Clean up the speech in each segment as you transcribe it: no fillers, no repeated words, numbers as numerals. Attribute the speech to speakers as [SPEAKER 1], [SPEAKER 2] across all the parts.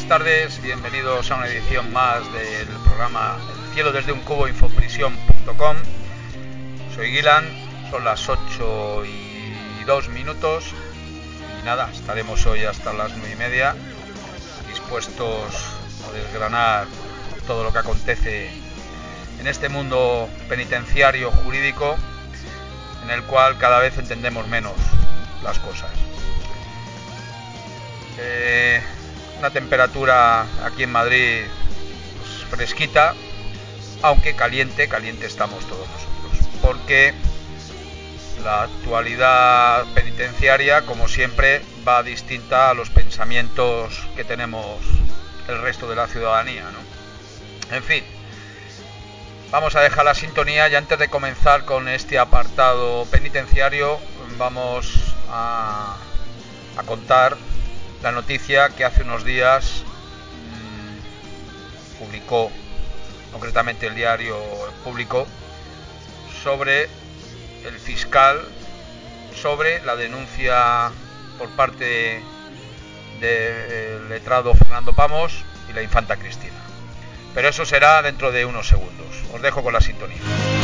[SPEAKER 1] tardes, bienvenidos a una edición más del programa El cielo desde un cubo, infoprisión.com. Soy Guilan, son las 8:02 y nada, estaremos hoy hasta las 9:30 dispuestos a desgranar todo lo que acontece en este mundo penitenciario jurídico en el cual cada vez entendemos menos las cosas. Una temperatura aquí en Madrid pues, fresquita, aunque caliente estamos todos nosotros, porque la actualidad penitenciaria, como siempre, va distinta a los pensamientos que tenemos el resto de la ciudadanía, ¿no? En fin, vamos a dejar la sintonía y antes de comenzar con este apartado penitenciario vamos a contar la noticia que hace unos días publicó, concretamente el diario Público, sobre el fiscal, sobre la denuncia por parte del letrado Fernando Pamos y la infanta Cristina. Pero eso será dentro de unos segundos. Os dejo con la sintonía.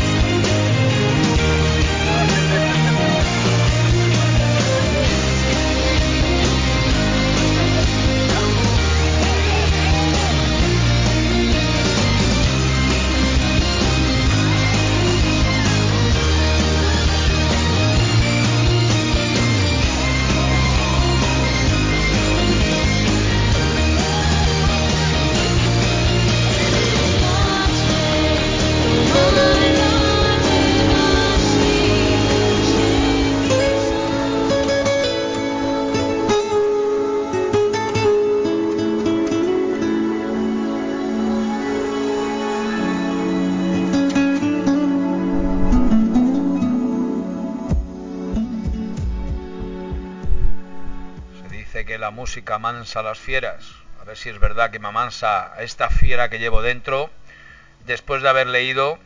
[SPEAKER 1] Que la música amansa a las fieras. A ver si es verdad que me amansa a esta fiera que llevo dentro, después de haber leído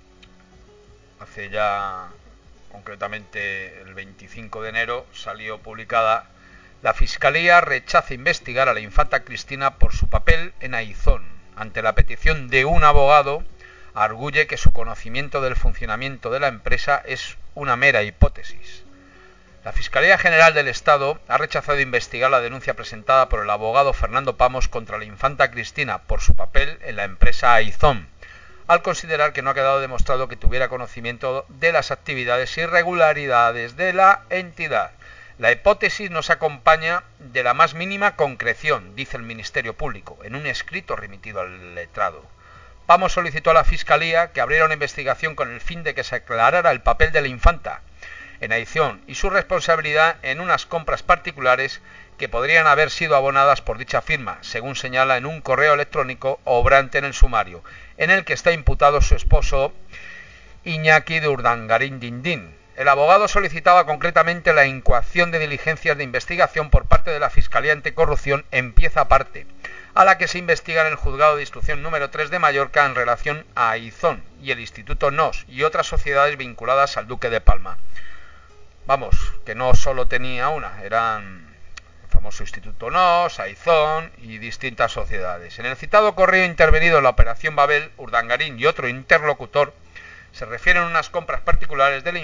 [SPEAKER 1] hace ya, concretamente el 25 de enero, salió publicada: la Fiscalía rechaza investigar a la infanta Cristina por su papel en Aizón. Ante la petición de un abogado, arguye que su conocimiento del funcionamiento de la empresa es una mera hipótesis. La Fiscalía General del Estado ha rechazado investigar la denuncia presentada por el abogado Fernando Pamos contra la infanta Cristina por su papel en la empresa Aizón, al considerar que no ha quedado demostrado que tuviera conocimiento de las actividades e irregularidades de la entidad. La hipótesis no se acompaña de la más mínima concreción, dice el Ministerio Público, en un escrito remitido al letrado. Pamos solicitó a la Fiscalía que abriera una investigación con el fin de que se aclarara el papel de la infanta en Aizón y su responsabilidad en unas compras particulares que podrían haber sido abonadas por dicha firma, según señala en un correo electrónico obrante en el sumario, en el que está imputado su esposo Iñaki de Urdangarín Dindín. El abogado solicitaba concretamente la incoación de diligencias de investigación por parte de la Fiscalía Anticorrupción en pieza aparte, a la que se investiga en el Juzgado de Instrucción número 3 de Mallorca en relación a Aizón y el Instituto NOS y otras sociedades vinculadas al Duque de Palma. Vamos, que no solo tenía una, eran el famoso Instituto NOS, Aizón y distintas sociedades. En el citado correo intervenido en la Operación Babel, Urdangarín y otro interlocutor se refieren a unas compras particulares de la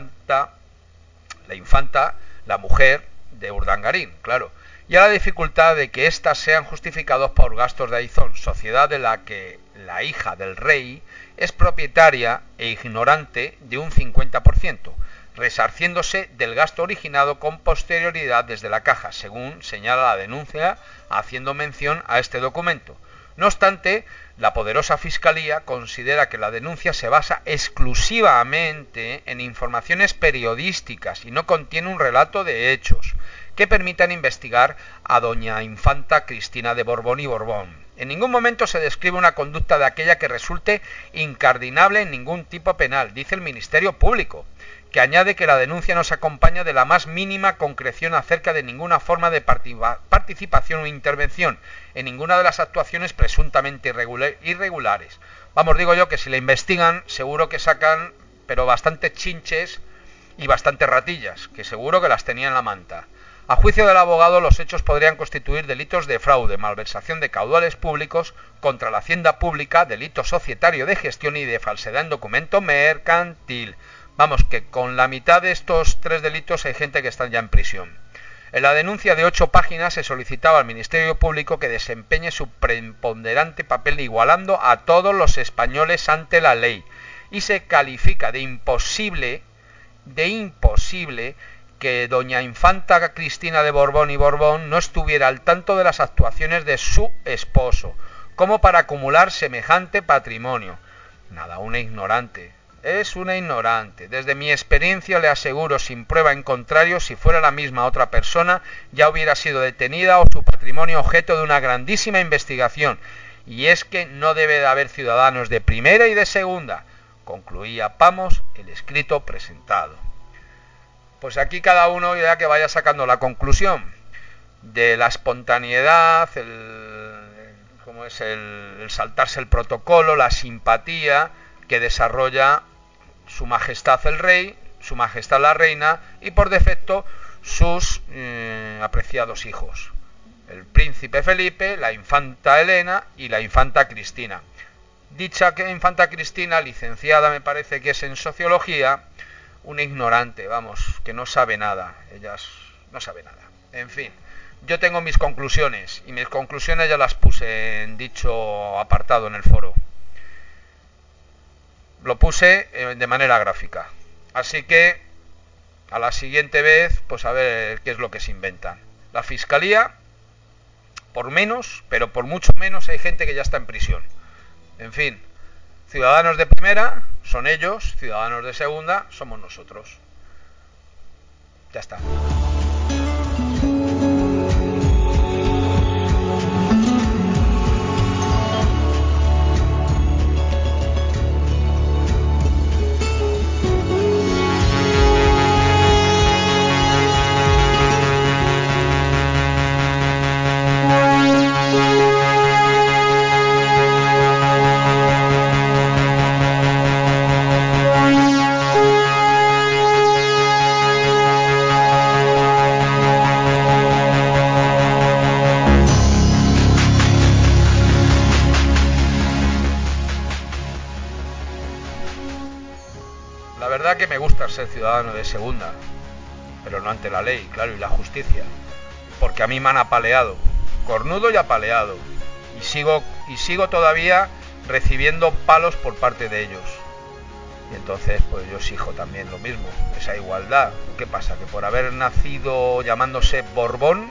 [SPEAKER 1] infanta, la mujer de Urdangarín, claro, y a la dificultad de que éstas sean justificados por gastos de Aizón, sociedad de la que la hija del rey es propietaria e ignorante de un 50%. Resarciéndose del gasto originado con posterioridad desde la caja, según señala la denuncia, haciendo mención a este documento. No obstante, la poderosa Fiscalía considera que la denuncia se basa exclusivamente en informaciones periodísticas y no contiene un relato de hechos que permitan investigar a doña infanta Cristina de Borbón y Borbón. En ningún momento se describe una conducta de aquella que resulte incardinable en ningún tipo penal, dice el Ministerio Público, que añade que la denuncia no se acompaña de la más mínima concreción acerca de ninguna forma de participación o intervención en ninguna de las actuaciones presuntamente irregulares. Vamos, digo yo que si la investigan seguro que sacan, pero bastantes chinches y bastantes ratillas, que seguro que las tenía en la manta. A juicio del abogado, los hechos podrían constituir delitos de fraude, malversación de caudales públicos contra la hacienda pública, delito societario de gestión y de falsedad en documento mercantil. Vamos, que con la mitad de estos 3 delitos hay gente que está ya en prisión. En la denuncia de 8 páginas se solicitaba al Ministerio Público que desempeñe su preponderante papel igualando a todos los españoles ante la ley. Y se califica de imposible que doña Infanta Cristina de Borbón y Borbón no estuviera al tanto de las actuaciones de su esposo, como para acumular semejante patrimonio. Nada, una ignorante. Es una ignorante. Desde mi experiencia le aseguro, sin prueba en contrario, si fuera la misma otra persona, ya hubiera sido detenida o su patrimonio objeto de una grandísima investigación. Y es que no debe de haber ciudadanos de primera y de segunda, concluía Pamos el escrito presentado. Pues aquí cada uno ya que vaya sacando la conclusión de la espontaneidad, el saltarse el protocolo, la simpatía que desarrolla su majestad el rey, su majestad la reina y por defecto sus apreciados hijos, el príncipe Felipe, la infanta Elena y la infanta Cristina. Dicha que infanta Cristina, licenciada me parece que es en sociología, una ignorante, vamos, que no sabe nada, ellas no sabe nada. En fin, yo tengo mis conclusiones y mis conclusiones ya las puse en dicho apartado en el foro. Lo puse de manera gráfica. Así que a la siguiente vez, pues a ver qué es lo que se inventan. La fiscalía, por menos, pero por mucho menos hay gente que ya está en prisión. En fin, ciudadanos de primera son ellos, ciudadanos de segunda somos nosotros. Ya está. La verdad que me gusta ser ciudadano de segunda, pero no ante la ley, claro, y la justicia, porque a mí me han apaleado, cornudo y apaleado, y sigo todavía recibiendo palos por parte de ellos. Y entonces pues yo exijo también lo mismo, esa igualdad. ¿Qué pasa? ¿Que por haber nacido llamándose Borbón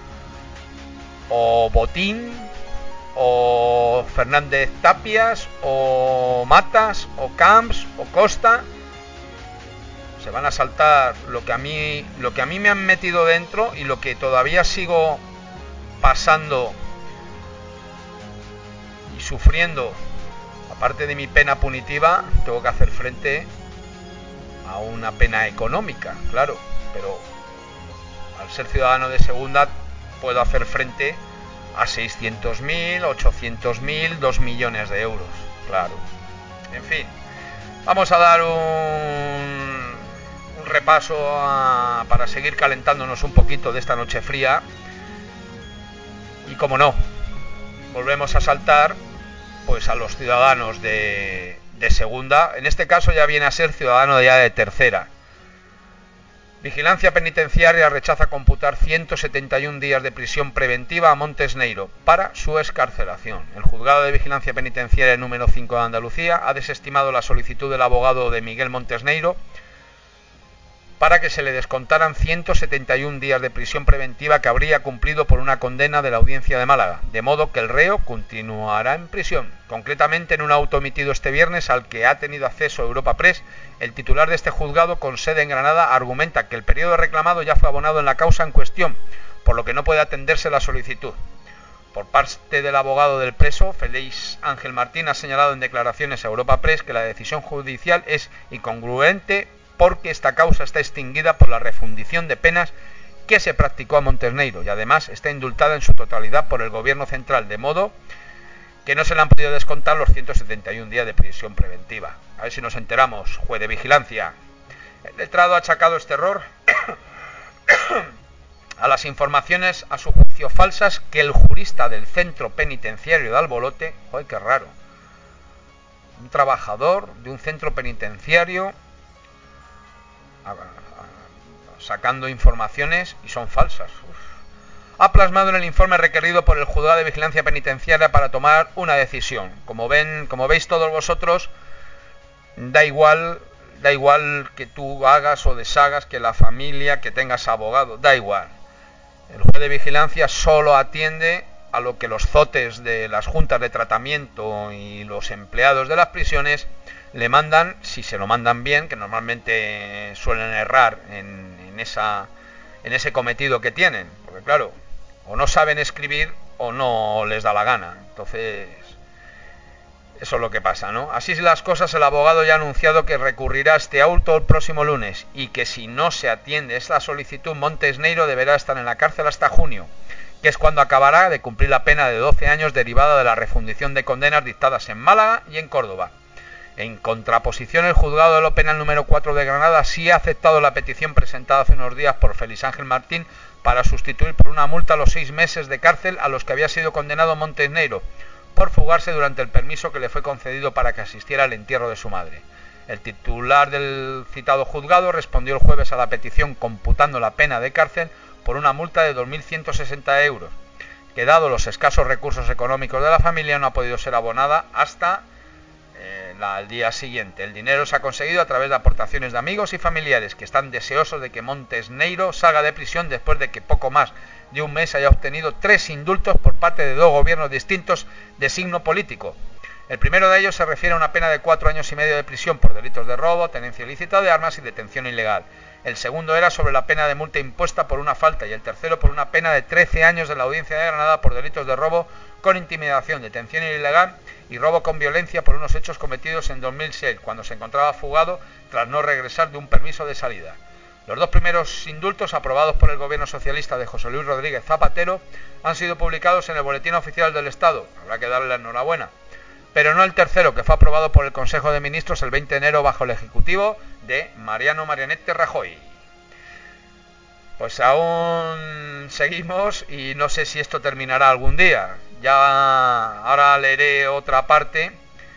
[SPEAKER 1] o Botín o Fernández Tapias o Matas o Camps o Costa se van a saltar lo que a mí me han metido dentro y lo que todavía sigo pasando y sufriendo? Aparte de mi pena punitiva, tengo que hacer frente a una pena económica, claro, pero al ser ciudadano de segunda puedo hacer frente a 600.000, 800.000, 2 millones de euros, claro. En fin, vamos a dar un repaso para seguir calentándonos un poquito de esta noche fría. Y como no, volvemos a saltar pues a los ciudadanos de segunda. En este caso ya viene a ser ciudadano ya de tercera. Vigilancia Penitenciaria rechaza computar 171 días de prisión preventiva a Montes Neiro para su excarcelación. El Juzgado de Vigilancia Penitenciaria número 5 de Andalucía ha desestimado la solicitud del abogado de Miguel Montes Neiro para que se le descontaran 171 días de prisión preventiva que habría cumplido por una condena de la Audiencia de Málaga, de modo que el reo continuará en prisión. Concretamente, en un auto emitido este viernes al que ha tenido acceso Europa Press, el titular de este juzgado con sede en Granada argumenta que el periodo reclamado ya fue abonado en la causa en cuestión, por lo que no puede atenderse la solicitud. Por parte del abogado del preso, Félix Ángel Martín ha señalado en declaraciones a Europa Press que la decisión judicial es incongruente porque esta causa está extinguida por la refundición de penas que se practicó a Montes Neiro y además está indultada en su totalidad por el gobierno central, de modo que no se le han podido descontar los 171 días de prisión preventiva. A ver si nos enteramos, juez de vigilancia. El letrado ha achacado este error a las informaciones, a su juicio falsas, que el jurista del centro penitenciario de Albolote, ¡ay, qué raro! Un trabajador de un centro penitenciario sacando informaciones y son falsas. Uf. Ha plasmado en el informe requerido por el Juzgado de Vigilancia Penitenciaria para tomar una decisión. Como veis todos vosotros, da igual que tú hagas o deshagas, que la familia, que tengas abogado, da igual. El juez de vigilancia solo atiende a lo que los zotes de las juntas de tratamiento y los empleados de las prisiones le mandan, si se lo mandan bien, que normalmente suelen errar en ese cometido que tienen, porque claro, o no saben escribir o no les da la gana. Entonces, eso es lo que pasa, ¿no? Así las cosas, el abogado ya ha anunciado que recurrirá este auto el próximo lunes y que si no se atiende esta solicitud, Montes Neiro deberá estar en la cárcel hasta junio, que es cuando acabará de cumplir la pena de 12 años derivada de la refundición de condenas dictadas en Málaga y en Córdoba. En contraposición, el juzgado de lo penal número 4 de Granada sí ha aceptado la petición presentada hace unos días por Félix Ángel Martín para sustituir por una multa los 6 meses de cárcel a los que había sido condenado Montes Neiro por fugarse durante el permiso que le fue concedido para que asistiera al entierro de su madre. El titular del citado juzgado respondió el jueves a la petición computando la pena de cárcel por una multa de 2.160 euros, que dado los escasos recursos económicos de la familia no ha podido ser abonada hasta al día siguiente. El dinero se ha conseguido a través de aportaciones de amigos y familiares que están deseosos de que Montes Neiro salga de prisión después de que poco más de un mes haya obtenido 3 indultos por parte de 2 gobiernos distintos de signo político. El primero de ellos se refiere a una pena de 4 años y medio de prisión por delitos de robo, tenencia ilícita de armas y detención ilegal. El segundo era sobre la pena de multa impuesta por una falta y el tercero por una pena de 13 años de la Audiencia de Granada por delitos de robo con intimidación, detención ilegal y robo con violencia por unos hechos cometidos en 2006, cuando se encontraba fugado tras no regresar de un permiso de salida. Los 2 primeros indultos aprobados por el gobierno socialista de José Luis Rodríguez Zapatero han sido publicados en el Boletín Oficial del Estado, habrá que darle la enhorabuena, pero no el tercero, que fue aprobado por el Consejo de Ministros el 20 de enero bajo el Ejecutivo de Mariano Marianete Rajoy. Pues aún seguimos y no sé si esto terminará algún día. Ya ahora leeré otra parte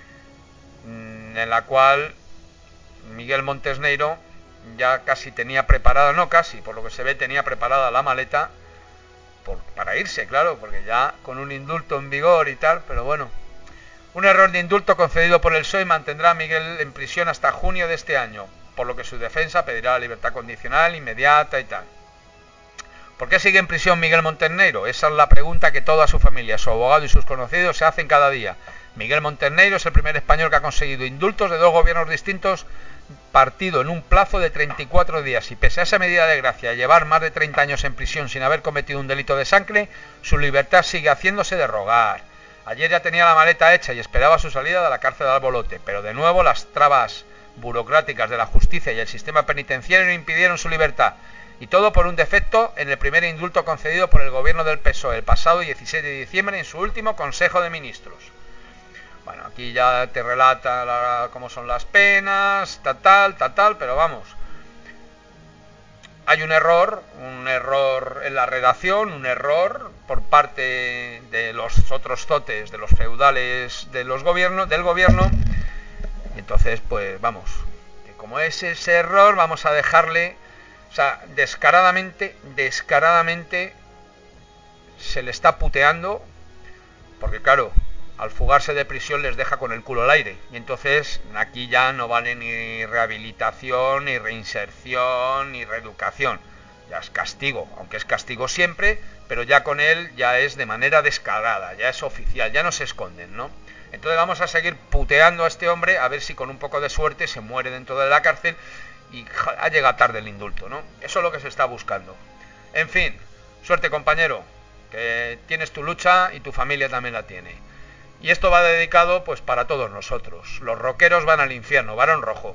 [SPEAKER 1] en la cual Miguel Montes Neiro ya casi tenía preparada, no casi, por lo que se ve tenía preparada la maleta para irse, claro, porque ya con un indulto en vigor y tal, pero bueno. Un error de indulto concedido por el PSOE mantendrá a Miguel en prisión hasta junio de este año, por lo que su defensa pedirá la libertad condicional, inmediata y tal. ¿Por qué sigue en prisión Miguel Montes Neiro? Esa es la pregunta que toda su familia, su abogado y sus conocidos se hacen cada día. Miguel Montes Neiro es el primer español que ha conseguido indultos de 2 gobiernos distintos partido en un plazo de 34 días y pese a esa medida de gracia, llevar más de 30 años en prisión sin haber cometido un delito de sangre, su libertad sigue haciéndose de rogar. Ayer ya tenía la maleta hecha y esperaba su salida de la cárcel de Albolote, pero de nuevo las trabas burocráticas de la justicia y el sistema penitenciario impidieron su libertad. Y todo por un defecto en el primer indulto concedido por el gobierno del PSOE el pasado 16 de diciembre en su último Consejo de Ministros. Bueno, aquí ya te relata cómo son las penas, tal, pero vamos. Hay un error en la redacción, un error por parte de los otros zotes, de los feudales del gobierno. Y entonces, pues vamos, que como es ese error, vamos a dejarle. O sea, descaradamente se le está puteando, porque claro, al fugarse de prisión les deja con el culo al aire. Y entonces aquí ya no vale ni rehabilitación, ni reinserción, ni reeducación. Ya es castigo, aunque es castigo siempre, pero ya con él ya es de manera descarada, ya es oficial, ya no se esconden, ¿no? Entonces vamos a seguir puteando a este hombre a ver si con un poco de suerte se muere dentro de la cárcel y ha llegado tarde el indulto, ¿no? Eso es lo que se está buscando. En fin, suerte compañero, que tienes tu lucha y tu familia también la tiene. Y esto va dedicado pues para todos nosotros. Los rockeros van al infierno, varón rojo.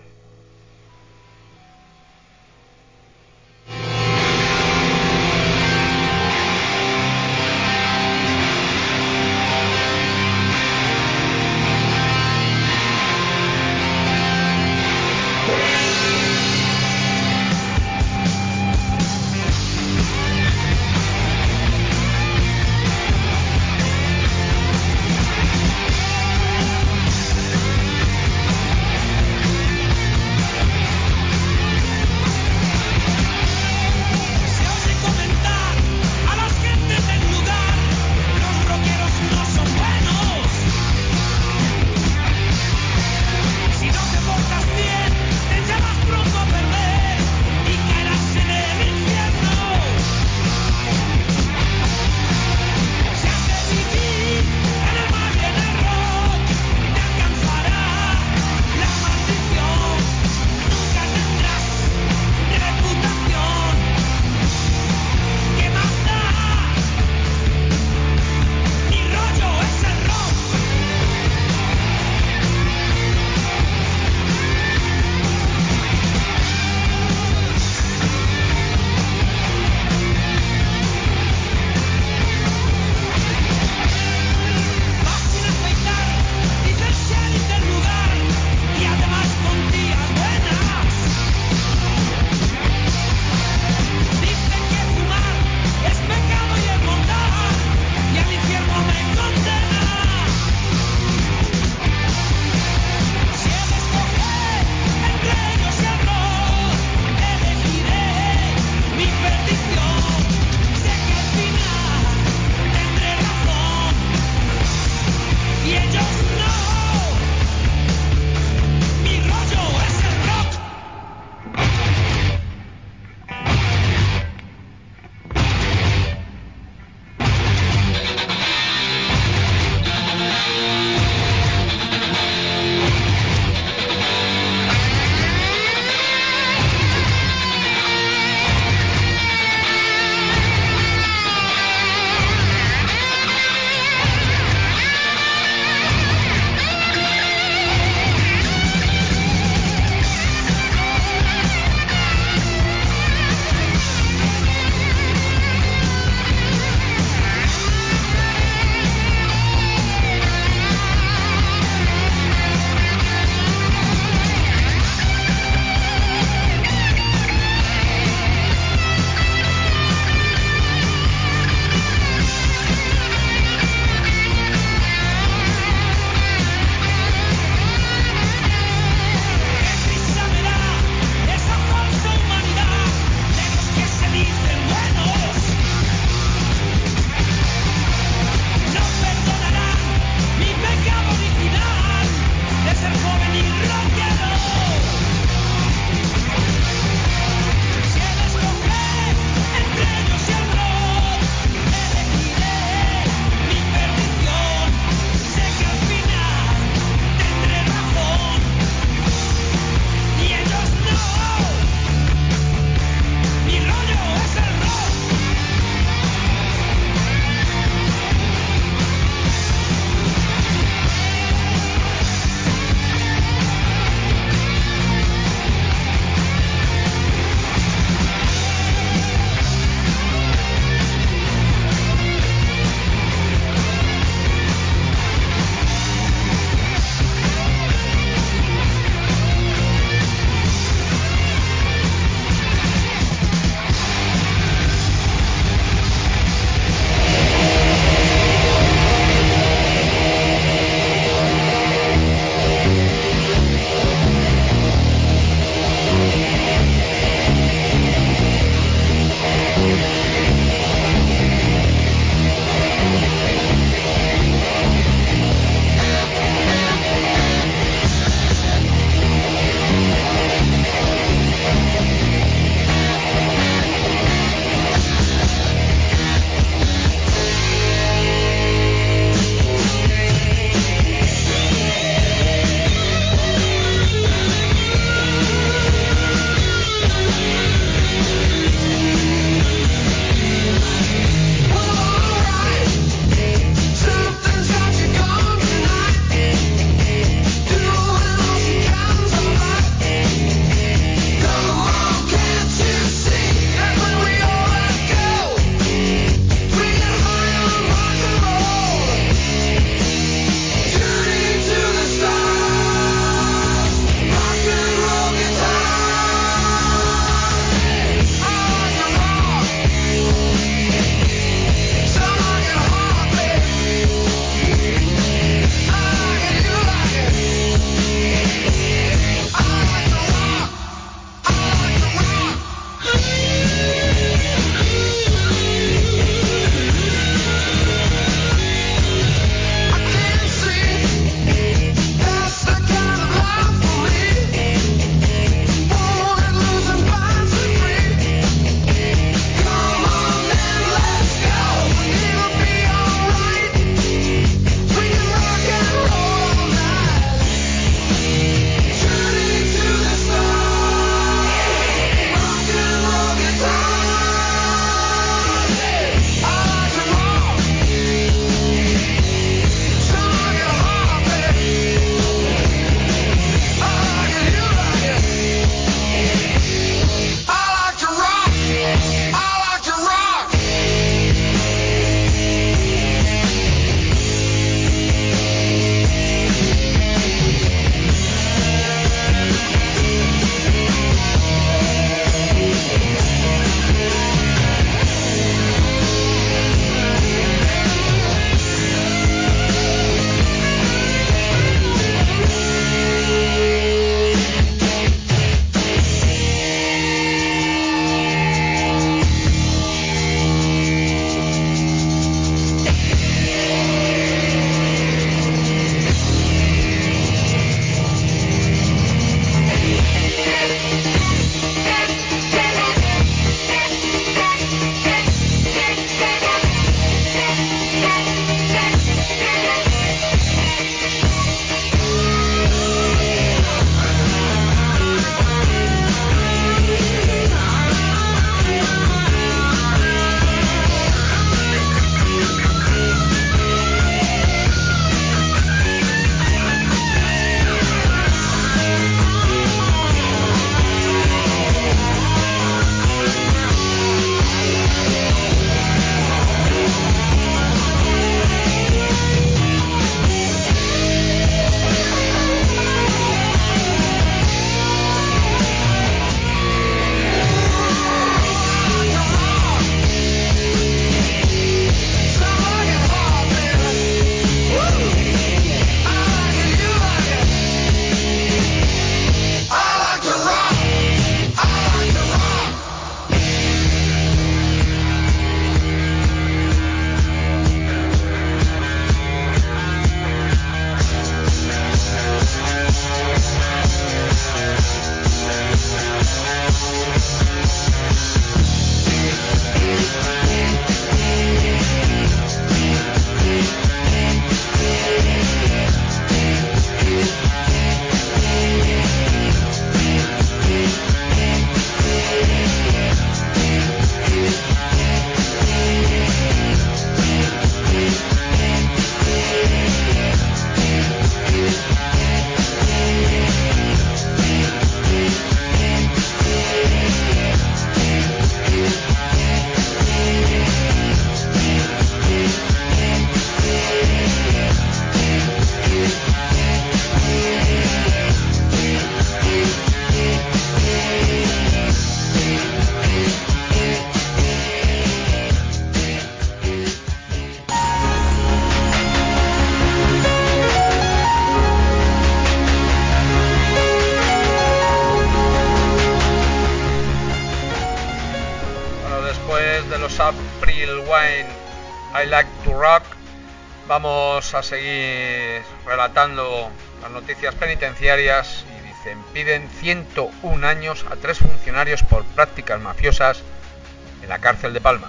[SPEAKER 1] Wine, I Like to Rock. Vamos a seguir relatando las noticias penitenciarias y dicen: piden 101 años a 3 funcionarios por prácticas mafiosas en la cárcel de Palma.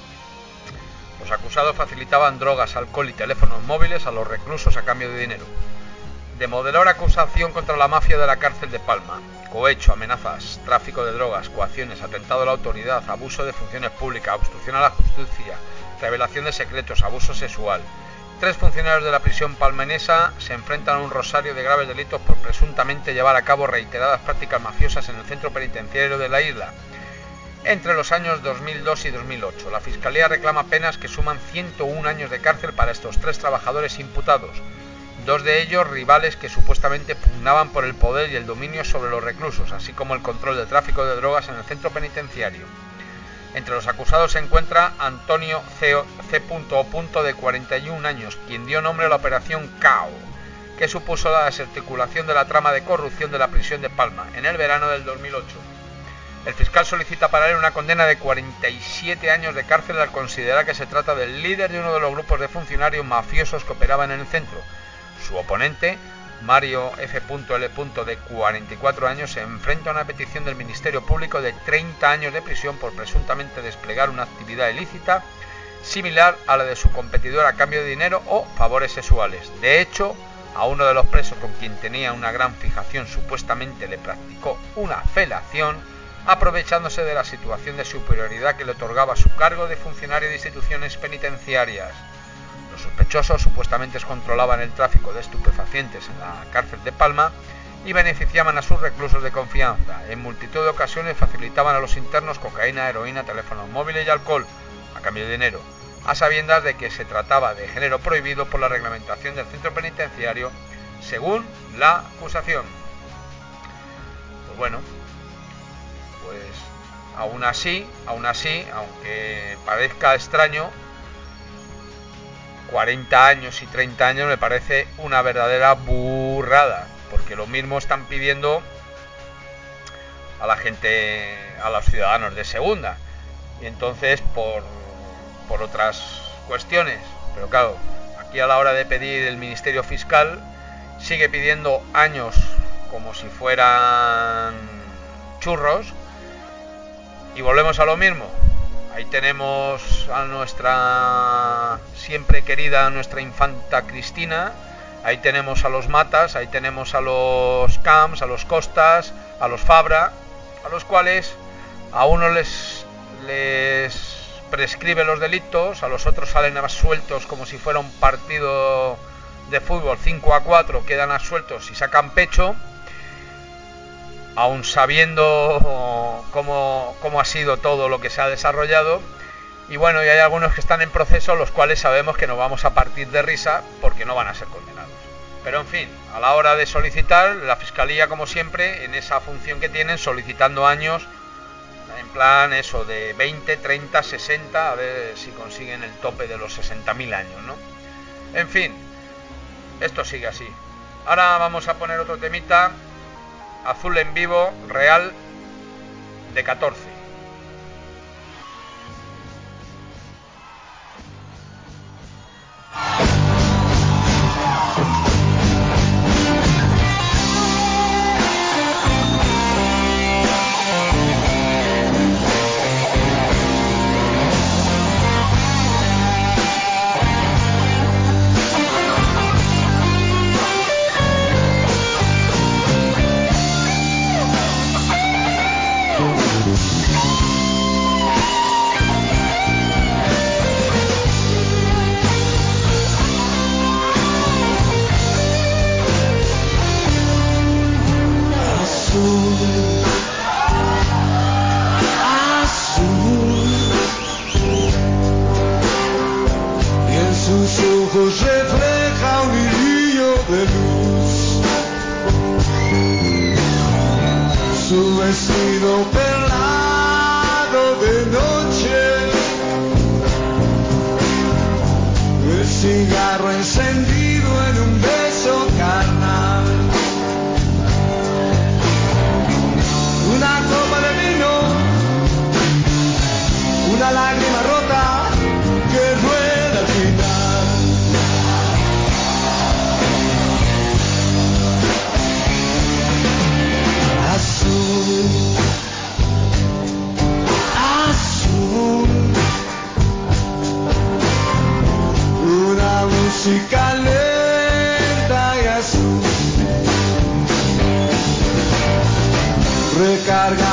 [SPEAKER 1] Los acusados facilitaban drogas, alcohol y teléfonos móviles a los reclusos a cambio de dinero. Demoledora acusación contra la mafia de la cárcel de Palma: cohecho, amenazas, tráfico de drogas, coacciones, atentado a la autoridad, abuso de funciones públicas, obstrucción a la justicia, revelación de secretos, abuso sexual. 3 funcionarios de la prisión palmenesa se enfrentan a un rosario de graves delitos por presuntamente llevar a cabo reiteradas prácticas mafiosas en el centro penitenciario de la isla entre los años 2002 y 2008. La Fiscalía reclama penas que suman 101 años de cárcel para estos 3 trabajadores imputados, 2 de ellos rivales que supuestamente pugnaban por el poder y el dominio sobre los reclusos, así como el control del tráfico de drogas en el centro penitenciario. Entre los acusados se encuentra Antonio C. O. de 41 años, quien dio nombre a la Operación CAO, que supuso la desarticulación de la trama de corrupción de la prisión de Palma en el verano del 2008. El fiscal solicita para él una condena de 47 años de cárcel al considerar que se trata del líder de uno de los grupos de funcionarios mafiosos que operaban en el centro. Su oponente, Mario F.L. de 44 años, se enfrenta a una petición del Ministerio Público de 30 años de prisión por presuntamente desplegar una actividad ilícita similar a la de su competidor a cambio de dinero o favores sexuales. De hecho, a uno de los presos con quien tenía una gran fijación supuestamente le practicó una felación, aprovechándose de la situación de superioridad que le otorgaba su cargo de funcionario de instituciones penitenciarias. Los sospechosos supuestamente controlaban el tráfico de estupefacientes en la cárcel de Palma y beneficiaban a sus reclusos de confianza. En multitud de ocasiones facilitaban a los internos cocaína, heroína, teléfonos móviles y alcohol a cambio de dinero, a sabiendas de que se trataba de género prohibido por la reglamentación del centro penitenciario, según la acusación. Pues bueno, pues aún así, aunque parezca extraño, 40 años y 30 años me parece una verdadera burrada, porque lo mismo están pidiendo a la gente, a los ciudadanos de segunda, y entonces por otras cuestiones. Pero claro, aquí a la hora de pedir el Ministerio Fiscal sigue pidiendo años como si fueran churros, y volvemos a lo mismo. Ahí tenemos a nuestra siempre querida, nuestra infanta Cristina, ahí tenemos a los Matas, ahí tenemos a los Camps, a los Costas, a los Fabra, a los cuales a unos les prescribe los delitos, a los otros salen absueltos como si fuera un partido de fútbol 5-4, quedan absueltos y sacan pecho, aún sabiendo cómo ha sido todo lo que se ha desarrollado. Y bueno, y hay algunos que están en proceso, los cuales sabemos que nos vamos a partir de risa porque no van a ser condenados. Pero en fin, a la hora de solicitar, la Fiscalía, como siempre, en esa función que tienen, solicitando años, en plan eso, de 20, 30, 60, a ver si consiguen el tope de los 60.000 años, ¿no? En fin, esto sigue así. Ahora vamos a poner otro temita. Azul en Vivo, Real, de 14.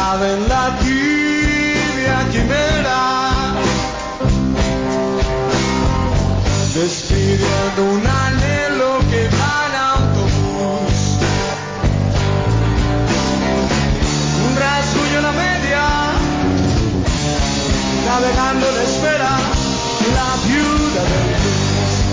[SPEAKER 2] clave en la tibia quimera, despidiendo un anhelo que va en autobús, un rasguño en la media, navegando en espera, la viuda del blues.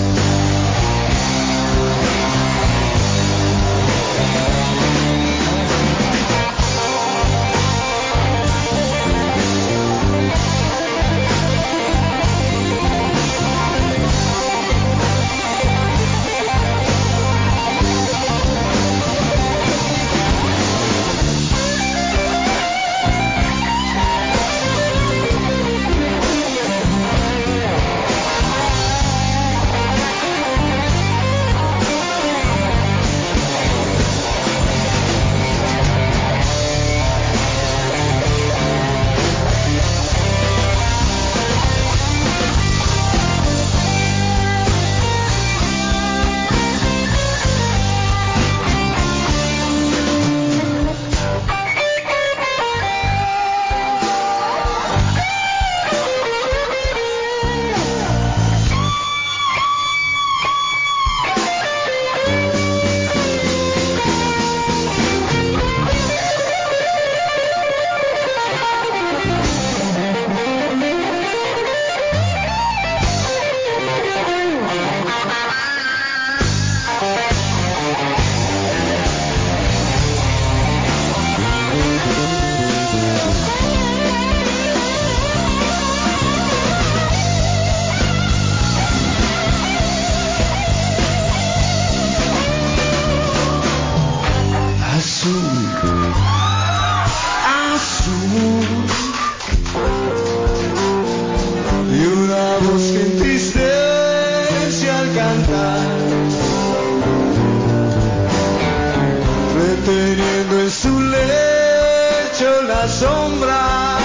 [SPEAKER 2] Reteniendo en su lecho las sombras,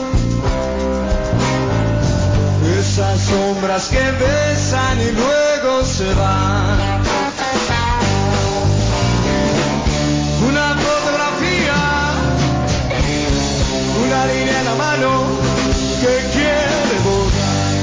[SPEAKER 2] esas sombras que besan y luego se van. Una fotografía, una línea en la mano que quiere borrar.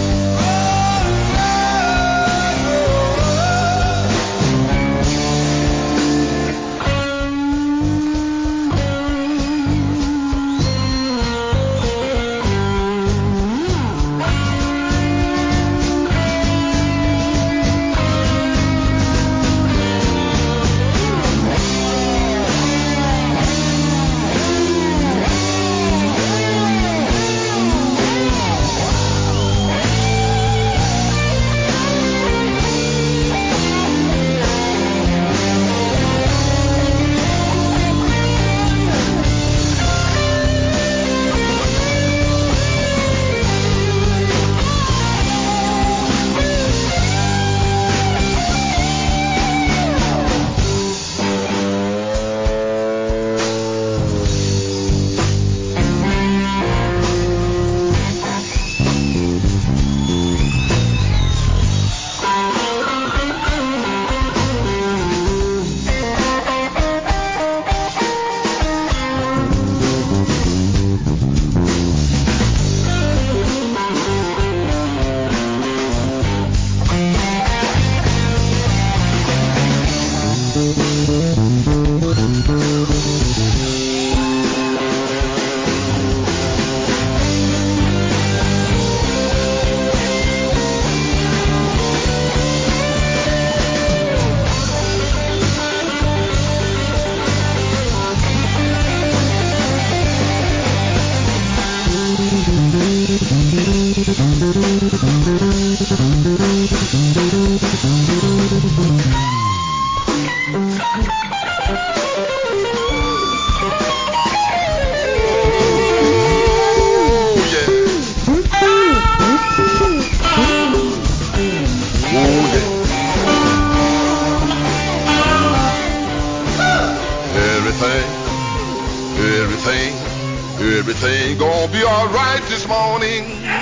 [SPEAKER 3] Everything gonna be all right this morning.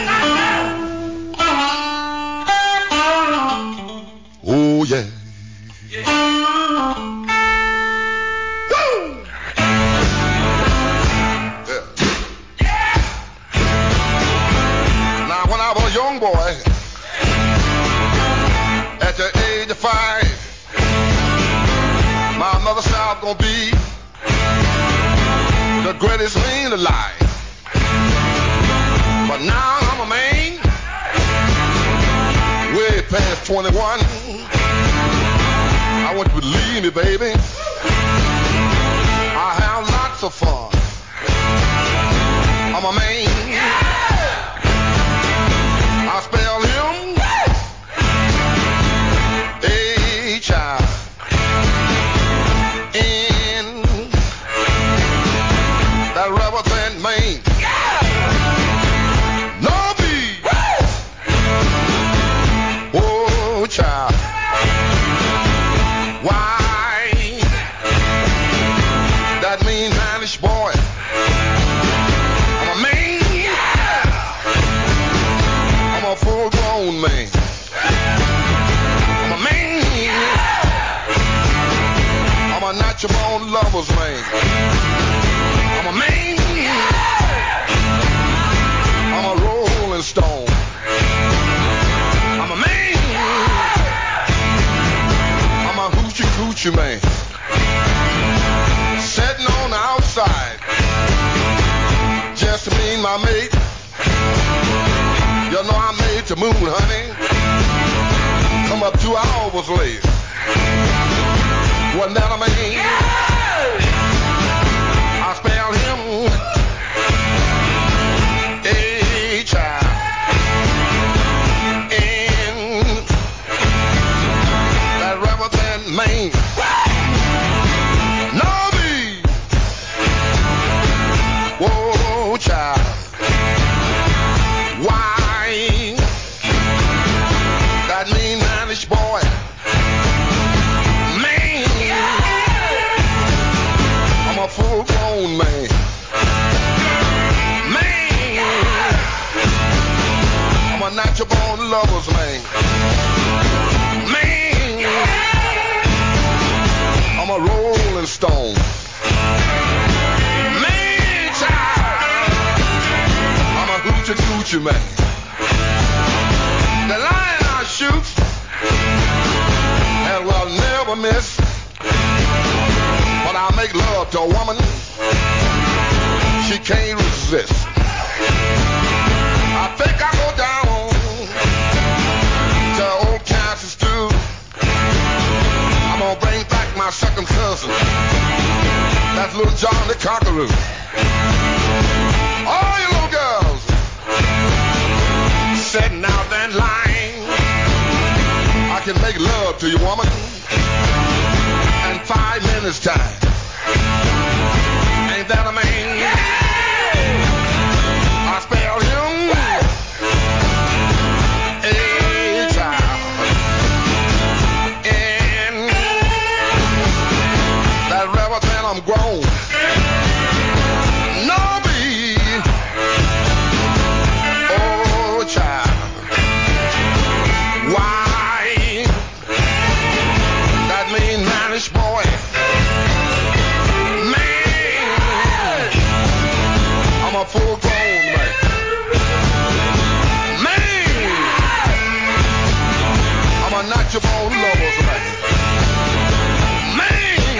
[SPEAKER 3] Oh yeah. Yeah. gonna be the greatest man alive. But now I'm a man, way past 21. I want you to believe me, baby. I have lots of fun. I'm a man. I spell him H-I-N. That rubber band man. No B. Oh, child. Why? That mean Spanish boy. I'm a man. I'm a full-grown man. I'm a man. I'm a natural-born lover's man. I'm a man. I'm a rolling stone. I'm a man. I'm a hoochie-coochie man. Sitting on the outside, just me and my mate. You know I made the moon, honey. Come up 2 hours late. Wasn't that a man? I spell him H-I-N. That rubber band man. No B. Whoa, child. Why? That mean Spanish boy. Man. I'm a full-grown man. Man. I'm a natural-born lover's man. Man. I'm a rolling stone. Man, child. I'm a hoochie-coochie man. The lion I shoot and will never miss. When I make love to a woman, she can't resist. I think I go down to old Kansas stew. I'm gonna bring back my second cousin. That's little John the Conqueror. All you little girls sitting out that line, I can make love to you, woman, in 5 minutes time. Ain't that a man? I spell him H-I-N. That rubber band I'm grown. No B. Oh, child. Why? That mean Spanish boy. Man. I'm a full-grown man. Man. I'm a natural lover's man. Man.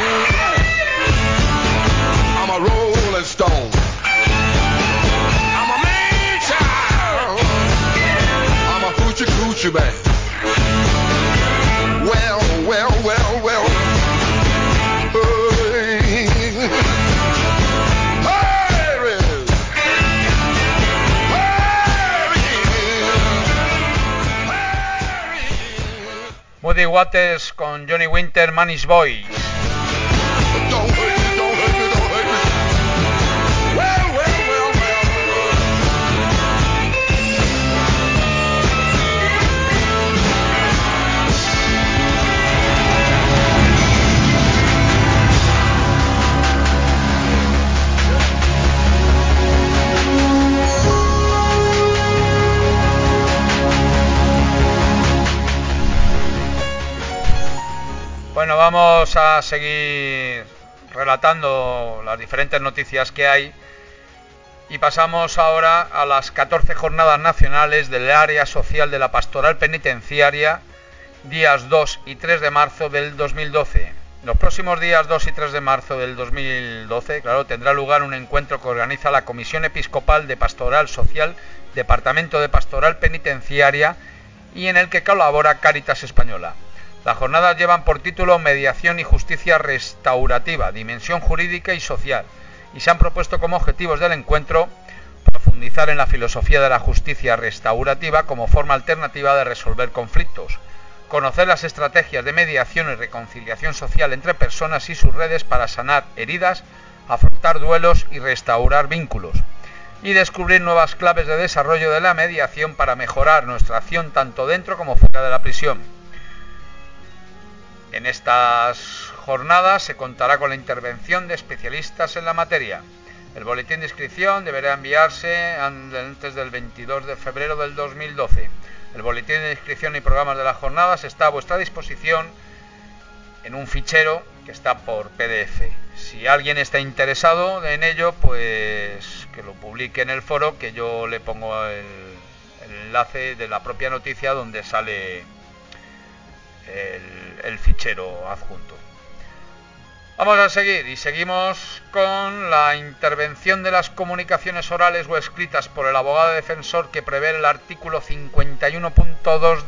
[SPEAKER 3] I'm a rolling stone. I'm a man, child. I'm a hoochie-coochie man. Well.
[SPEAKER 1] Muddy Waters con Johnny Winter, Man's Boy.
[SPEAKER 3] Don't hurt me, don't hurt me, don't hurt me. Well.
[SPEAKER 1] Bueno, vamos a seguir relatando las diferentes noticias que hay y pasamos ahora a las 14 jornadas nacionales del área social de la Pastoral Penitenciaria, días 2 y 3 de marzo del 2012. Los próximos días 2 y 3 de marzo del 2012, claro, tendrá lugar un encuentro que organiza la Comisión Episcopal de Pastoral Social, Departamento de Pastoral Penitenciaria, y en el que colabora Cáritas Española. Las jornadas llevan por título Mediación y Justicia Restaurativa, Dimensión Jurídica y Social, y se han propuesto como objetivos del encuentro profundizar en la filosofía de la justicia restaurativa como forma alternativa de resolver conflictos, conocer las estrategias de mediación y reconciliación social entre personas y sus redes para sanar heridas, afrontar duelos y restaurar vínculos, y descubrir nuevas claves de desarrollo de la mediación para mejorar nuestra acción tanto dentro como fuera de la prisión. En estas jornadas se contará con la intervención de especialistas en la materia. El boletín de inscripción deberá enviarse antes del 22 de febrero del 2012. El boletín de inscripción y programas de las jornadas está a vuestra disposición en un fichero que está por PDF. Si alguien está interesado en ello, pues que lo publique en el foro, que yo le pongo el enlace de la propia noticia donde sale el fichero adjunto. Vamos a seguir y seguimos con la intervención de las comunicaciones orales o escritas por el abogado defensor que prevé el artículo 51.2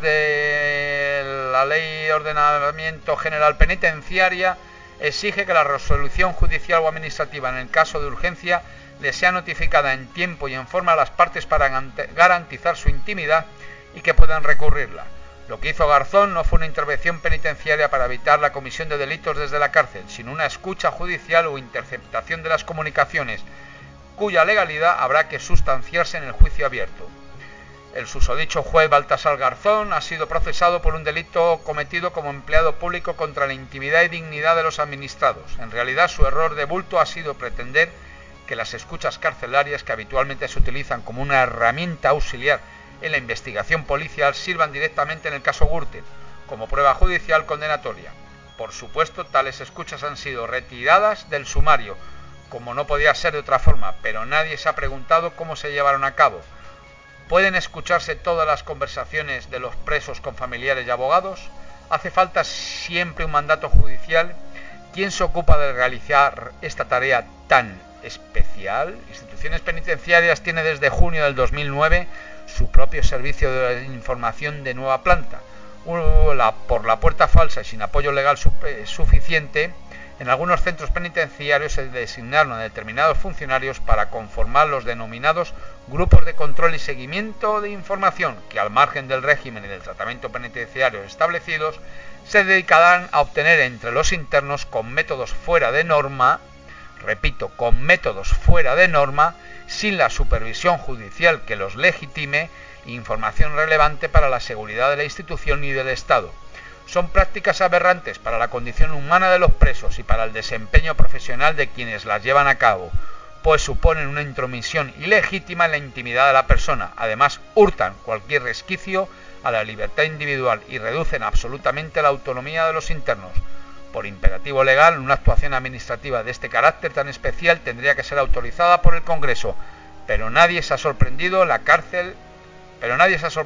[SPEAKER 1] de la Ley de Ordenamiento General Penitenciaria. Exige que la resolución judicial o administrativa en el caso de urgencia le sea notificada en tiempo y en forma a las partes para garantizar su intimidad y que puedan recurrirla. Lo que hizo Garzón no fue una intervención penitenciaria para evitar la comisión de delitos desde la cárcel, sino una escucha judicial o interceptación de las comunicaciones, cuya legalidad habrá que sustanciarse en el juicio abierto. El susodicho juez Baltasar Garzón ha sido procesado por un delito cometido como empleado público contra la intimidad y dignidad de los administrados. En realidad, su error de bulto ha sido pretender que las escuchas carcelarias, que habitualmente se utilizan como una herramienta auxiliar en la investigación policial, sirvan directamente en el caso Gürtel como prueba judicial condenatoria. Por supuesto, tales escuchas han sido retiradas del sumario, como no podía ser de otra forma, pero nadie se ha preguntado cómo se llevaron a cabo. ¿Pueden escucharse todas las conversaciones de los presos con familiares y abogados? ¿Hace falta siempre un mandato judicial? ¿Quién se ocupa de realizar esta tarea tan especial? Instituciones Penitenciarias tiene desde junio del 2009 su propio servicio de información de nueva planta. Por la puerta falsa y sin apoyo legal suficiente, en algunos centros penitenciarios se designaron a determinados funcionarios para conformar los denominados grupos de control y seguimiento de información, que al margen del régimen y del tratamiento penitenciario establecidos, se dedicarán a obtener entre los internos con métodos fuera de norma, repito, con métodos fuera de norma, sin la supervisión judicial que los legitime, información relevante para la seguridad de la institución y del Estado. Son prácticas aberrantes para la condición humana de los presos y para el desempeño profesional de quienes las llevan a cabo, pues suponen una intromisión ilegítima en la intimidad de la persona. Además, hurtan cualquier resquicio a la libertad individual y reducen absolutamente la autonomía de los internos. Por imperativo legal, una actuación administrativa de este carácter tan especial tendría que ser autorizada por el Congreso, pero nadie se ha sorprendido en la cárcel. En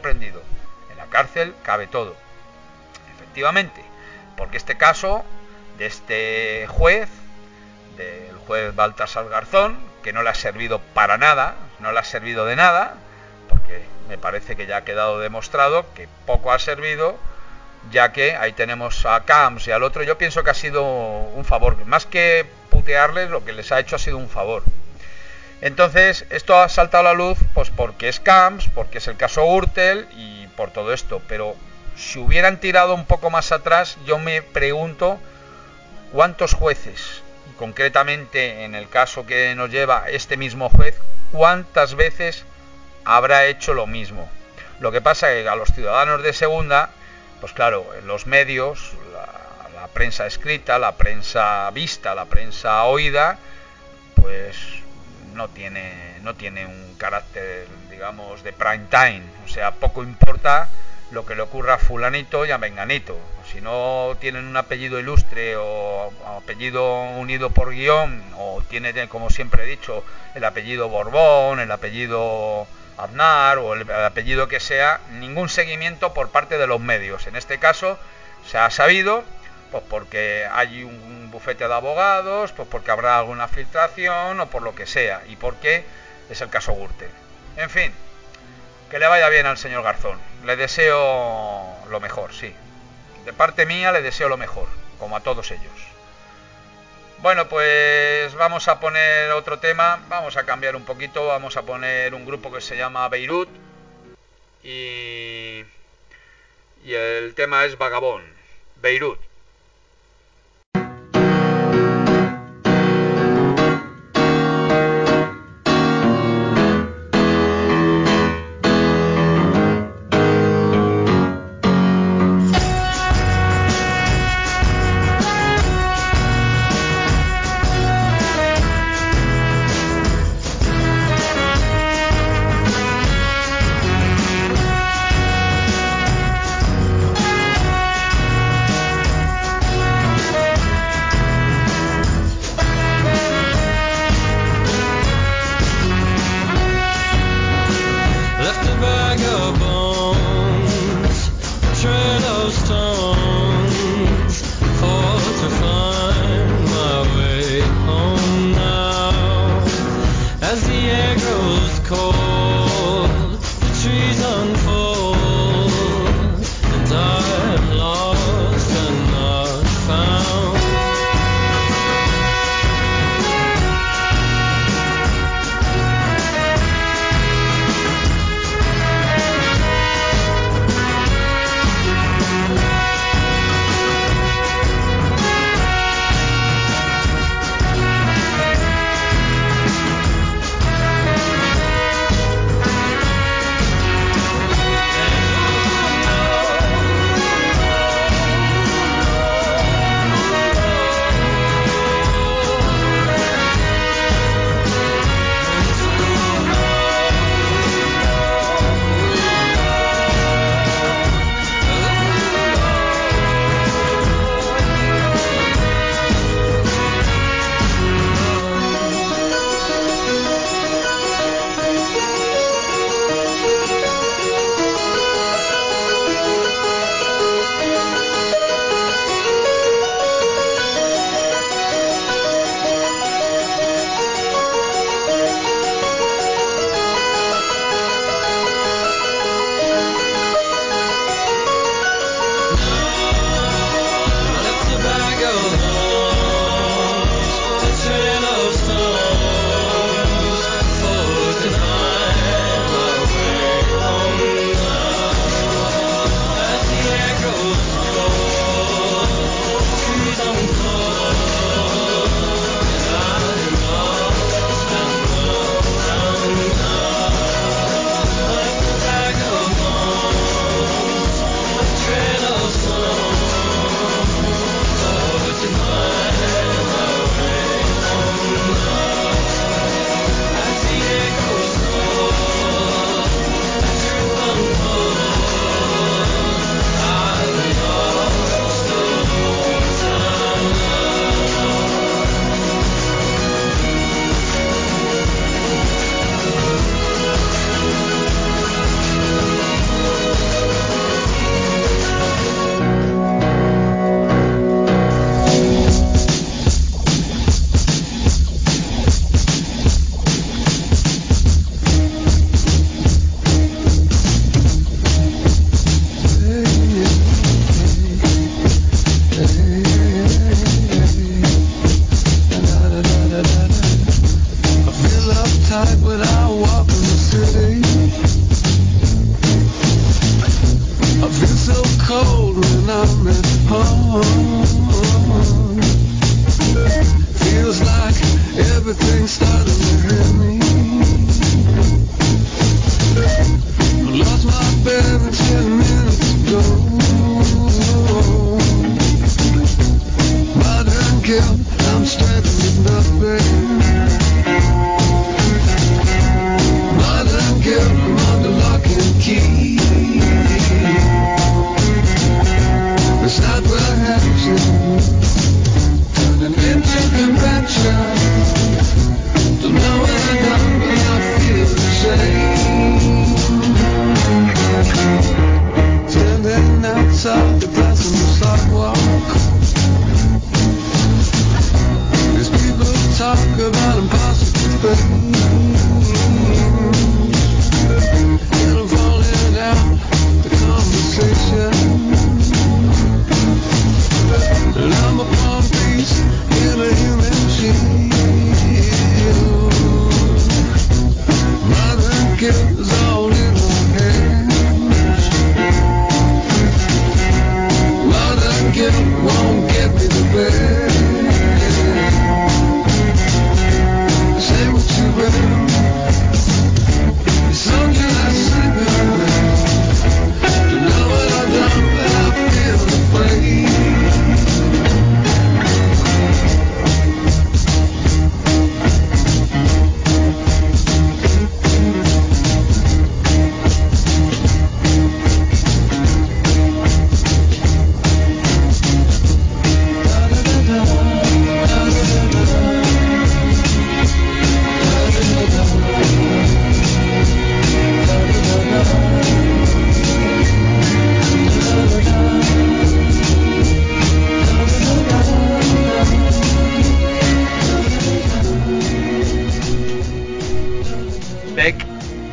[SPEAKER 1] la cárcel cabe todo. Efectivamente, porque este caso de este juez, del juez Baltasar Garzón, que no le ha servido para nada, no le ha servido de nada, porque me parece que ya ha quedado demostrado que poco ha servido, ya que ahí tenemos a Camps y al otro. Yo pienso que ha sido un favor, más que putearles, lo que les ha hecho ha sido un favor. Entonces, esto ha saltado a la luz pues porque es Camps, porque es el caso Gürtel y por todo esto, pero si hubieran tirado un poco más atrás, yo me pregunto cuántos jueces, y concretamente en el caso que nos lleva este mismo juez, cuántas veces habrá hecho lo mismo. Lo que pasa es que a los ciudadanos de segunda, pues claro, los medios, la prensa escrita, la prensa vista, la prensa oída, pues no tiene un carácter, digamos, de prime time. O sea, poco importa lo que le ocurra a fulanito y a menganito. Si no tienen un apellido ilustre o apellido unido por guión, o tiene, como siempre he dicho, el apellido Borbón, el apellido Aznar o el apellido que sea, ningún seguimiento por parte de los medios. En este caso se ha sabido Pues porque hay un bufete de abogados, pues porque habrá alguna filtración o por lo que sea, y porque es el caso Gürtel. En fin, que le vaya bien al señor Garzón. Le deseo lo mejor, sí. De parte mía le deseo lo mejor, como a todos ellos. Bueno, pues vamos a poner otro tema, vamos a cambiar un poquito, vamos a poner un grupo que se llama Beirut y el tema es Vagabond, Beirut.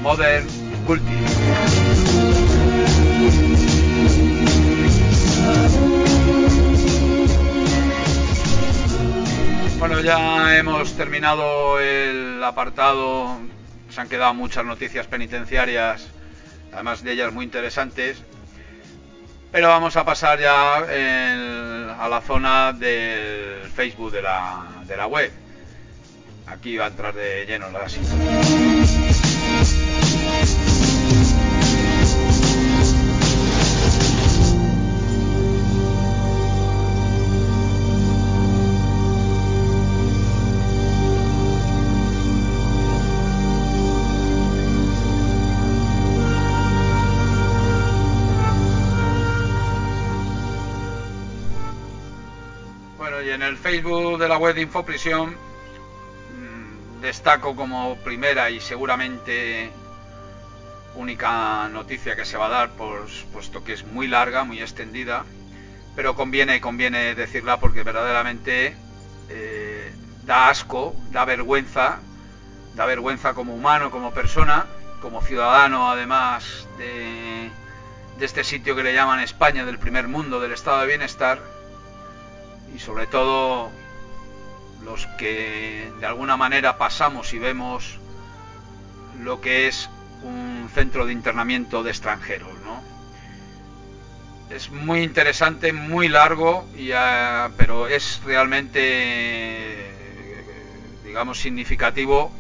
[SPEAKER 1] Modern Culture. Bueno, ya hemos terminado el apartado. Se han quedado muchas noticias penitenciarias, además de ellas muy interesantes. Pero vamos a pasar ya a la zona del Facebook de la web. Aquí va a entrar de lleno la situación. Y en el Facebook de la web de Infoprisión destaco como primera y seguramente única noticia que se va a dar, puesto que es muy larga, muy extendida, pero conviene decirla porque verdaderamente da asco, da vergüenza como humano, como persona, como ciudadano además de este sitio que le llaman España, del primer mundo, del estado de bienestar. Y sobre todo los que de alguna manera pasamos y vemos lo que es un centro de internamiento de extranjeros, ¿no? Es muy interesante, muy largo, pero es realmente, digamos, significativo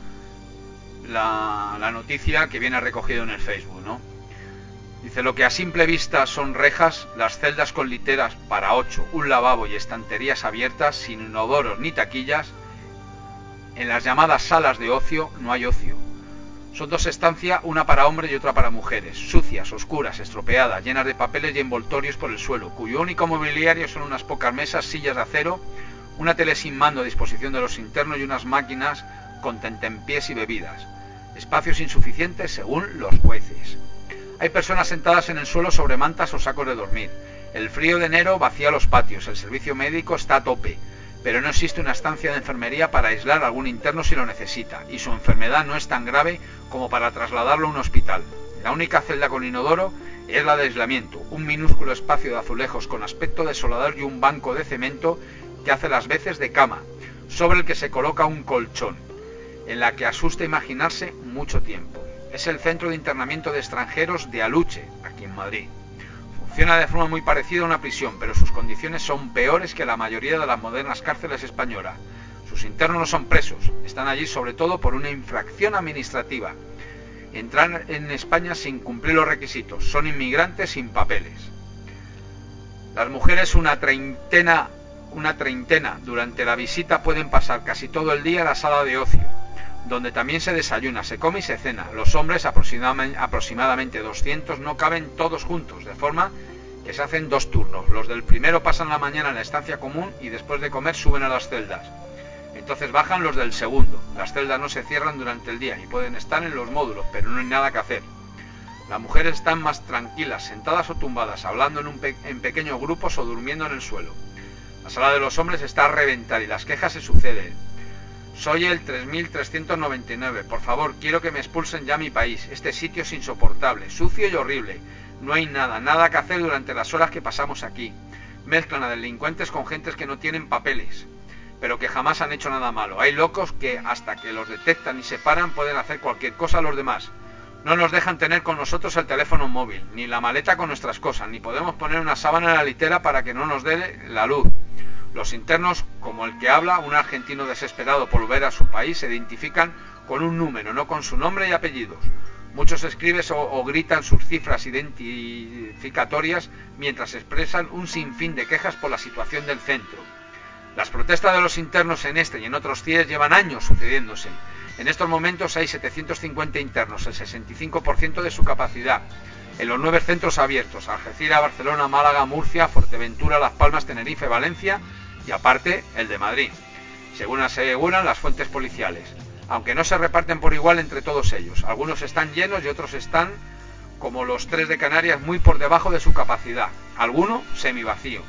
[SPEAKER 1] la noticia que viene recogida en el Facebook, ¿no? Dice: lo que a simple vista son rejas, las celdas con literas para 8, un lavabo y estanterías abiertas, sin inodoros ni taquillas. En las llamadas salas de ocio no hay ocio. Son 2 estancias, una para hombres y otra para mujeres, sucias, oscuras, estropeadas, llenas de papeles y envoltorios por el suelo, cuyo único mobiliario son unas pocas mesas, sillas de acero, una tele sin mando a disposición de los internos y unas máquinas con tentempiés y bebidas. Espacios insuficientes según los jueces. Hay personas sentadas en el suelo sobre mantas o sacos de dormir. El frío de enero vacía los patios, el servicio médico está a tope, pero no existe una estancia de enfermería para aislar a algún interno si lo necesita, y su enfermedad no es tan grave como para trasladarlo a un hospital. La única celda con inodoro es la de aislamiento, un minúsculo espacio de azulejos con aspecto desolador y un banco de cemento que hace las veces de cama, sobre el que se coloca un colchón, en la que asusta imaginarse mucho tiempo. Es el centro de internamiento de extranjeros de Aluche, aquí en Madrid. Funciona de forma muy parecida a una prisión, pero sus condiciones son peores que la mayoría de las modernas cárceles españolas. Sus internos no son presos, están allí sobre todo por una infracción administrativa. Entran en España sin cumplir los requisitos, son inmigrantes sin papeles. Las mujeres, una treintena, durante la visita pueden pasar casi todo el día en la sala de ocio, donde también se desayuna, se come y se cena. Los hombres, aproximadamente 200, no caben todos juntos, de forma que se hacen 2 turnos. Los del primero pasan la mañana en la estancia común y después de comer suben a las celdas. Entonces bajan los del segundo. Las celdas no se cierran durante el día y pueden estar en los módulos, pero no hay nada que hacer. Las mujeres están más tranquilas, sentadas o tumbadas, hablando en pequeños grupos o durmiendo en el suelo. La sala de los hombres está a reventar y las quejas se suceden. Soy el 3399, por favor, quiero que me expulsen ya a mi país. Este sitio es insoportable, sucio y horrible. No hay nada que hacer durante las horas que pasamos aquí. Mezclan a delincuentes con gentes que no tienen papeles, pero que jamás han hecho nada malo. Hay locos que hasta que los detectan y se paran pueden hacer cualquier cosa a los demás. No nos dejan tener con nosotros el teléfono móvil, ni la maleta con nuestras cosas, ni podemos poner una sábana en la litera para que no nos dé la luz. Los internos, como el que habla, un argentino desesperado por volver a su país, se identifican con un número, no con su nombre y apellidos. Muchos escriben o gritan sus cifras identificatorias mientras expresan un sinfín de quejas por la situación del centro. Las protestas de los internos en este y en otros CIES llevan años sucediéndose. En estos momentos hay 750 internos, el 65% de su capacidad, en los 9 centros abiertos: Algeciras, Barcelona, Málaga, Murcia, Fuerteventura, Las Palmas, Tenerife, Valencia y aparte el de Madrid, según aseguran las fuentes policiales, aunque no se reparten por igual entre todos ellos. Algunos están llenos y otros están, como los 3 de Canarias, muy por debajo de su capacidad, alguno semivacío.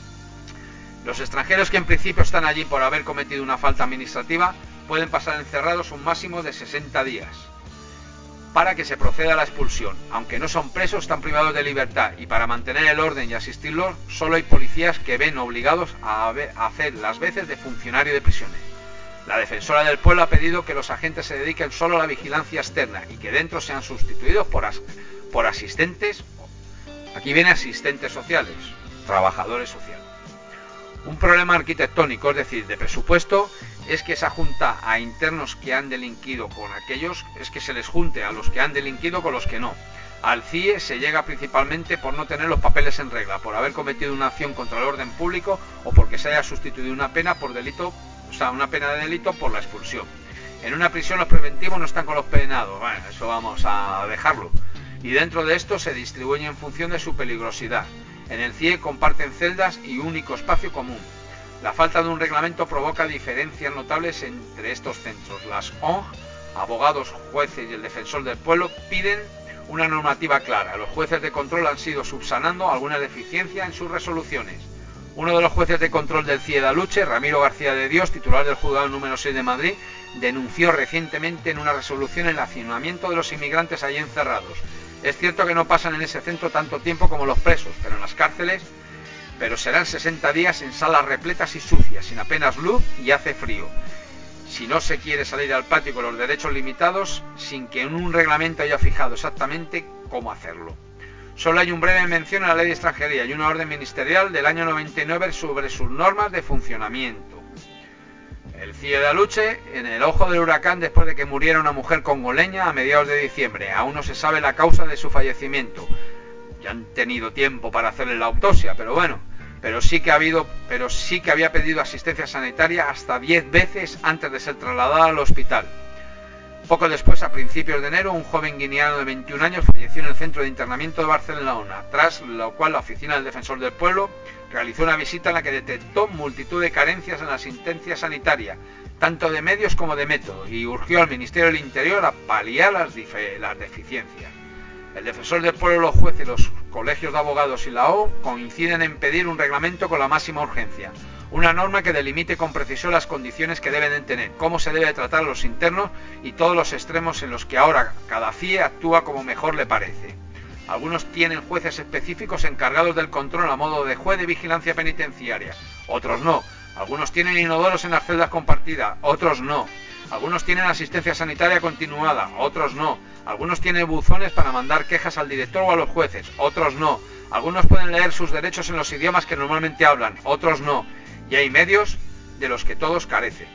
[SPEAKER 1] Los extranjeros que en principio están allí por haber cometido una falta administrativa pueden pasar encerrados un máximo de 60 días. para que se proceda a la expulsión. Aunque no son presos, están privados de libertad, y para mantener el orden y asistirlos solo hay policías que ven obligados a hacer las veces de funcionario de prisiones. La defensora del pueblo ha pedido que los agentes se dediquen solo a la vigilancia externa y que dentro sean sustituidos por asistentes, aquí viene asistentes sociales, trabajadores sociales. Un problema arquitectónico, es decir, de presupuesto, es que esa junta a internos que han delinquido con aquellos, es que se les junte a los que han delinquido con los que no. Al CIE se llega principalmente por no tener los papeles en regla, por haber cometido una acción contra el orden público o porque se haya sustituido una pena por delito, o sea, una pena de delito por la expulsión. En una prisión los preventivos no están con los penados, bueno, eso vamos a dejarlo. Y dentro de esto se distribuye en función de su peligrosidad. En el CIE comparten celdas y único espacio común. La falta de un reglamento provoca diferencias notables entre estos centros. Las ONG, abogados, jueces y el defensor del pueblo piden una normativa clara. Los jueces de control han sido subsanando alguna deficiencia en sus resoluciones. Uno de los jueces de control del CIE de Aluche, Ramiro García de Dios, titular del juzgado número 6 de Madrid, denunció recientemente en una resolución el hacinamiento de los inmigrantes allí encerrados. Es cierto que no pasan en ese centro tanto tiempo como los presos, pero en las cárceles, serán 60 días en salas repletas y sucias, sin apenas luz y hace frío. Si no se quiere salir al patio con los derechos limitados, sin que en un reglamento haya fijado exactamente cómo hacerlo. Solo hay un breve mención en la Ley de Extranjería y una orden ministerial del año 99 sobre sus normas de funcionamiento. El CIE de Aluche, en el ojo del huracán después de que muriera una mujer congoleña a mediados de diciembre. Aún no se sabe la causa de su fallecimiento. Ya han tenido tiempo para hacerle la autopsia, pero sí que había pedido asistencia sanitaria hasta 10 veces antes de ser trasladada al hospital. Poco después, a principios de enero, un joven guineano de 21 años falleció en el centro de internamiento de Barcelona, tras lo cual la oficina del defensor del pueblo realizó una visita en la que detectó multitud de carencias en la asistencia sanitaria, tanto de medios como de método, y urgió al Ministerio del Interior a paliar las deficiencias. El defensor del pueblo, los jueces, los colegios de abogados y la O coinciden en pedir un reglamento con la máxima urgencia, una norma que delimite con precisión las condiciones que deben de tener, cómo se debe tratar a los internos y todos los extremos en los que ahora cada CIE actúa como mejor le parece. Algunos tienen jueces específicos encargados del control a modo de juez de vigilancia penitenciaria, otros no. Algunos tienen inodoros en las celdas compartidas, otros no. Algunos tienen asistencia sanitaria continuada, otros no. Algunos tienen buzones para mandar quejas al director o a los jueces, otros no. Algunos pueden leer sus derechos en los idiomas que normalmente hablan, otros no. Y hay medios de los que todos carecen.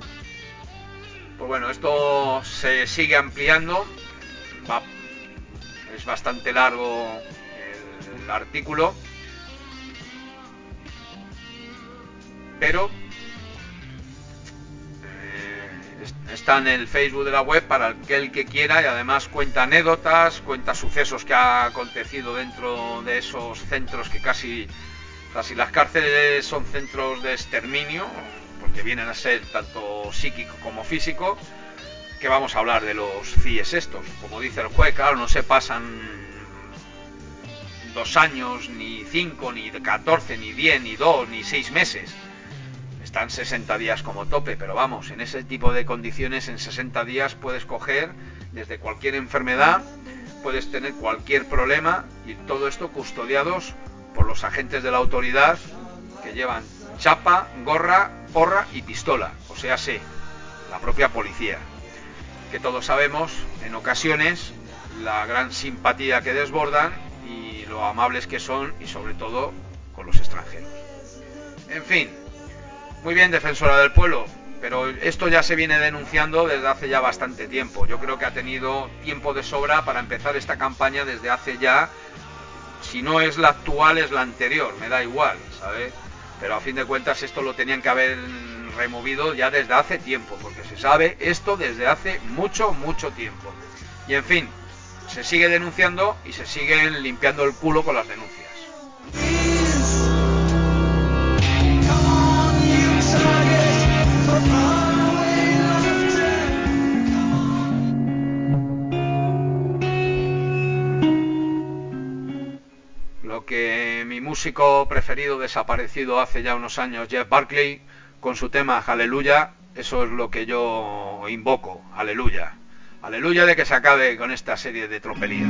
[SPEAKER 1] Pues bueno, esto se sigue ampliando. Es bastante largo el artículo, pero está en el Facebook de la web para aquel que quiera, y además cuenta anécdotas, cuenta sucesos que ha acontecido dentro de esos centros que casi las cárceles son centros de exterminio, porque vienen a ser tanto psíquico como físico. Que vamos a hablar de los CIEs estos. Como dice el juez, claro, no se pasan 2 años, ni 5, ni 14, ni 10, ni 2, ni 6 meses. Están 60 días como tope, pero vamos, en ese tipo de condiciones, en 60 días puedes coger desde cualquier enfermedad, puedes tener cualquier problema, y todo esto custodiados por los agentes de la autoridad que llevan chapa, gorra, porra y pistola, o sea, sí, la propia policía, que todos sabemos en ocasiones la gran simpatía que desbordan y lo amables que son, y sobre todo con los extranjeros. En fin, muy bien, defensora del pueblo, pero esto ya se viene denunciando desde hace ya bastante tiempo. Yo creo que ha tenido tiempo de sobra para empezar esta campaña desde hace ya, si no es la actual, es la anterior, me da igual, ¿sabes? Pero a fin de cuentas esto lo tenían que haber removido ya desde hace tiempo, porque se sabe esto desde hace mucho tiempo. Y en fin, se sigue denunciando y se siguen limpiando el culo con las denuncias. Lo que mi músico preferido desaparecido hace ya unos años, Jeff Buckley, con su tema Aleluya, eso es lo que yo invoco, aleluya. Aleluya de que se acabe con esta serie de tropelías.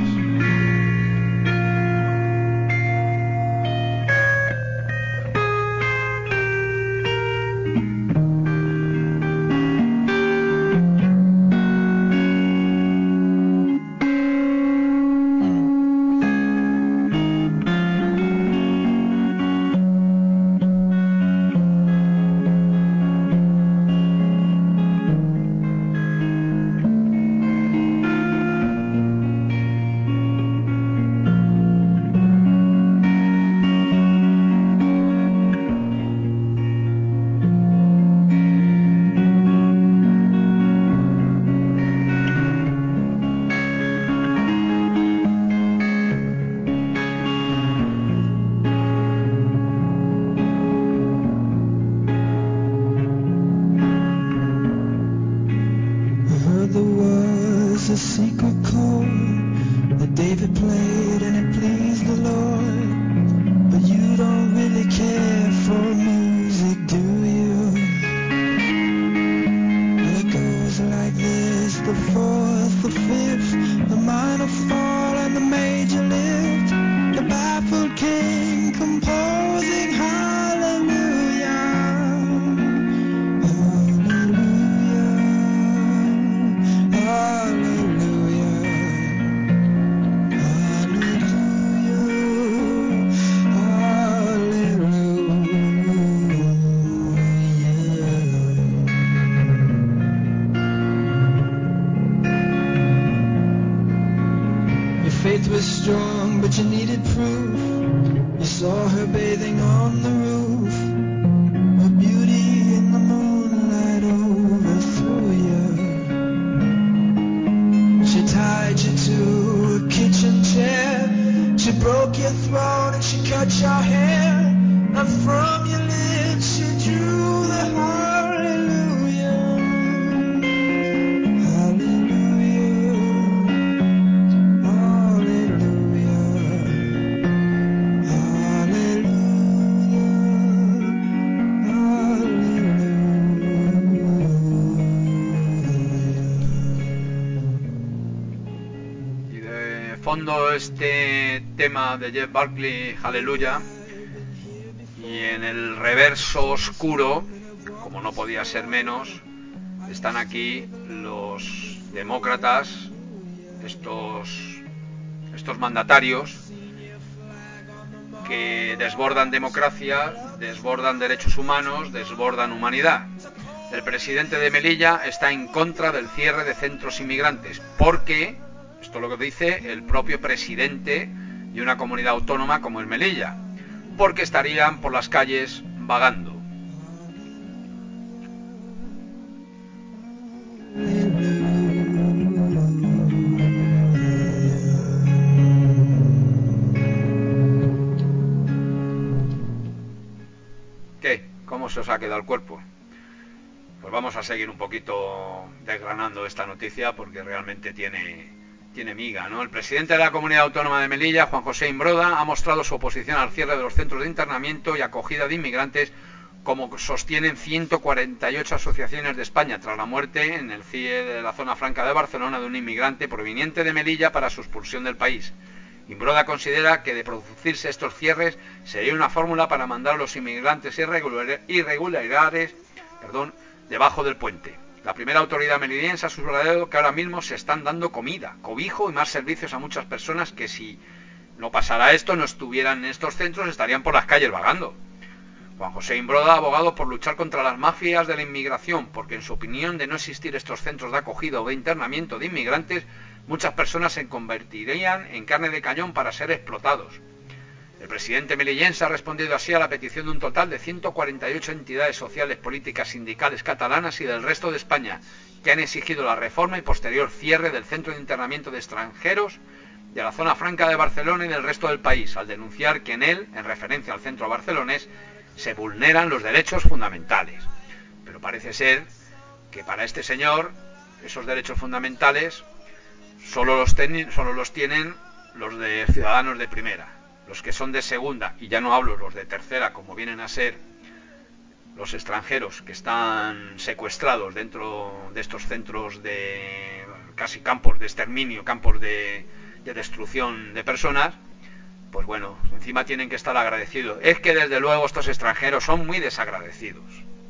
[SPEAKER 1] Este tema de Jeff Buckley, Aleluya, y en el reverso oscuro, como no podía ser menos, están aquí los demócratas, estos mandatarios que desbordan democracia, desbordan derechos humanos, desbordan humanidad. El presidente de Melilla está en contra del cierre de centros inmigrantes porque, esto es lo que dice el propio presidente de una comunidad autónoma como es Melilla, porque estarían por las calles vagando. ¿Qué? ¿Cómo se os ha quedado el cuerpo? Pues vamos a seguir un poquito desgranando esta noticia porque realmente tiene miga, ¿no? El presidente de la Comunidad Autónoma de Melilla, Juan José Imbroda, ha mostrado su oposición al cierre de los centros de internamiento y acogida de inmigrantes, como sostienen 148 asociaciones de España, tras la muerte en el CIE de la zona franca de Barcelona de un inmigrante proveniente de Melilla para su expulsión del país. Imbroda considera que de producirse estos cierres sería una fórmula para mandar a los inmigrantes irregulares debajo del puente. La primera autoridad melillense ha subrayado que ahora mismo se están dando comida, cobijo y más servicios a muchas personas que, si no pasara esto, no estuvieran en estos centros, estarían por las calles vagando. Juan José Imbroda ha abogado por luchar contra las mafias de la inmigración, porque en su opinión, de no existir estos centros de acogida o de internamiento de inmigrantes, muchas personas se convertirían en carne de cañón para ser explotados. El presidente melillense ha respondido así a la petición de un total de 148 entidades sociales, políticas, sindicales catalanas y del resto de España, que han exigido la reforma y posterior cierre del centro de internamiento de extranjeros de la zona franca de Barcelona y del resto del país, al denunciar que en él, en referencia al centro barcelonés, se vulneran los derechos fundamentales. Pero parece ser que para este señor esos derechos fundamentales solo los tienen los de ciudadanos de primera. Los que son de segunda, y ya no hablo los de tercera, como vienen a ser los extranjeros que están secuestrados dentro de estos centros casi campos de exterminio, campos de destrucción de personas, pues bueno, encima tienen que estar agradecidos. Es que desde luego estos extranjeros son muy desagradecidos.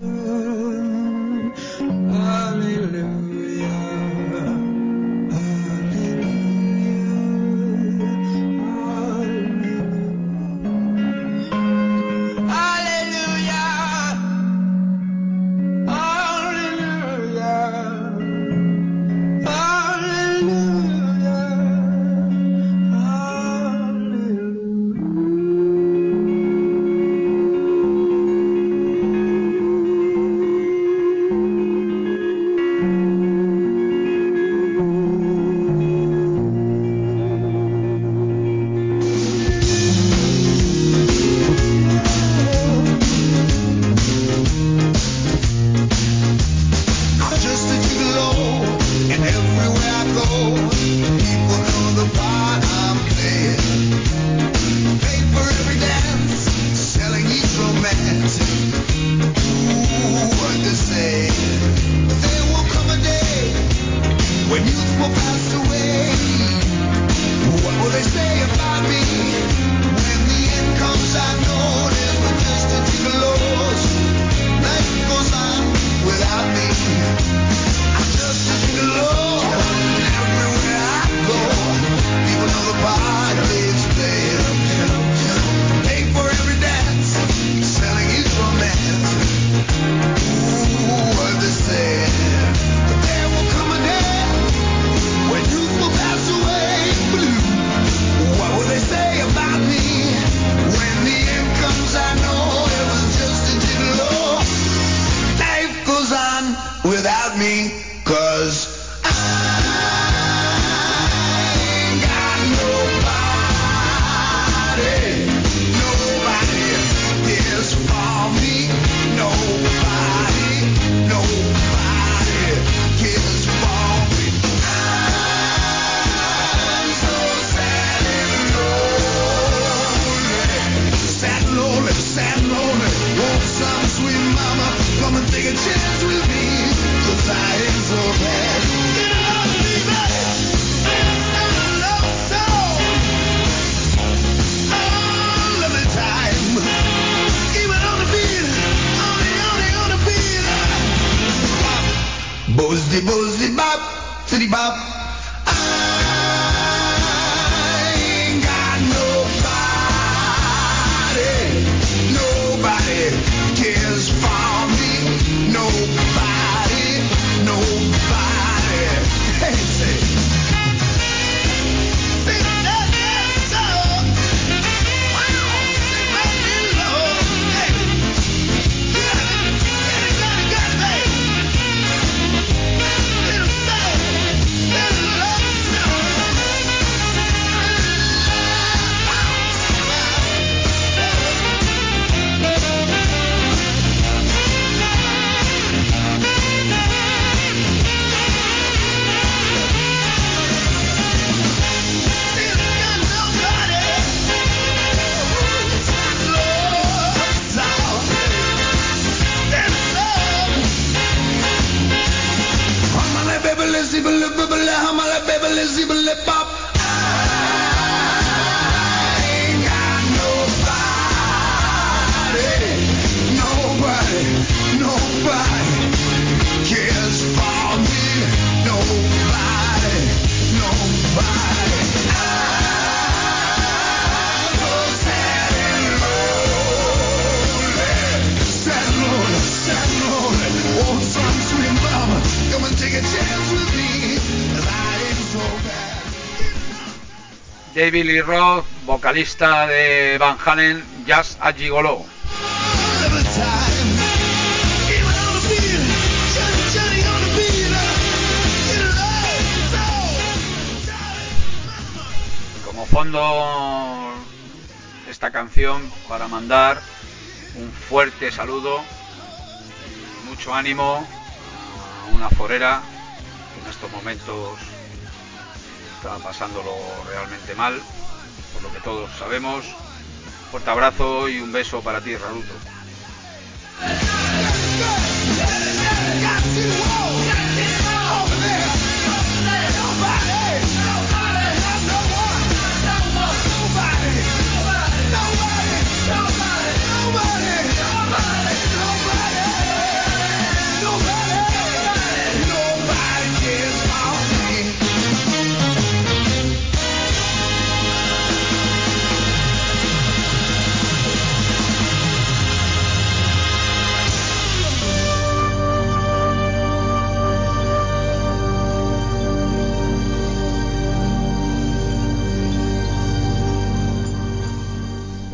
[SPEAKER 1] David Lee Roth, vocalista de Van Halen, Just a Gigolo. Como fondo, esta canción para mandar un fuerte saludo, mucho ánimo a una forera que en estos momentos está pasándolo realmente mal, por lo que todos sabemos. Fuerte abrazo y un beso para ti, Raruto.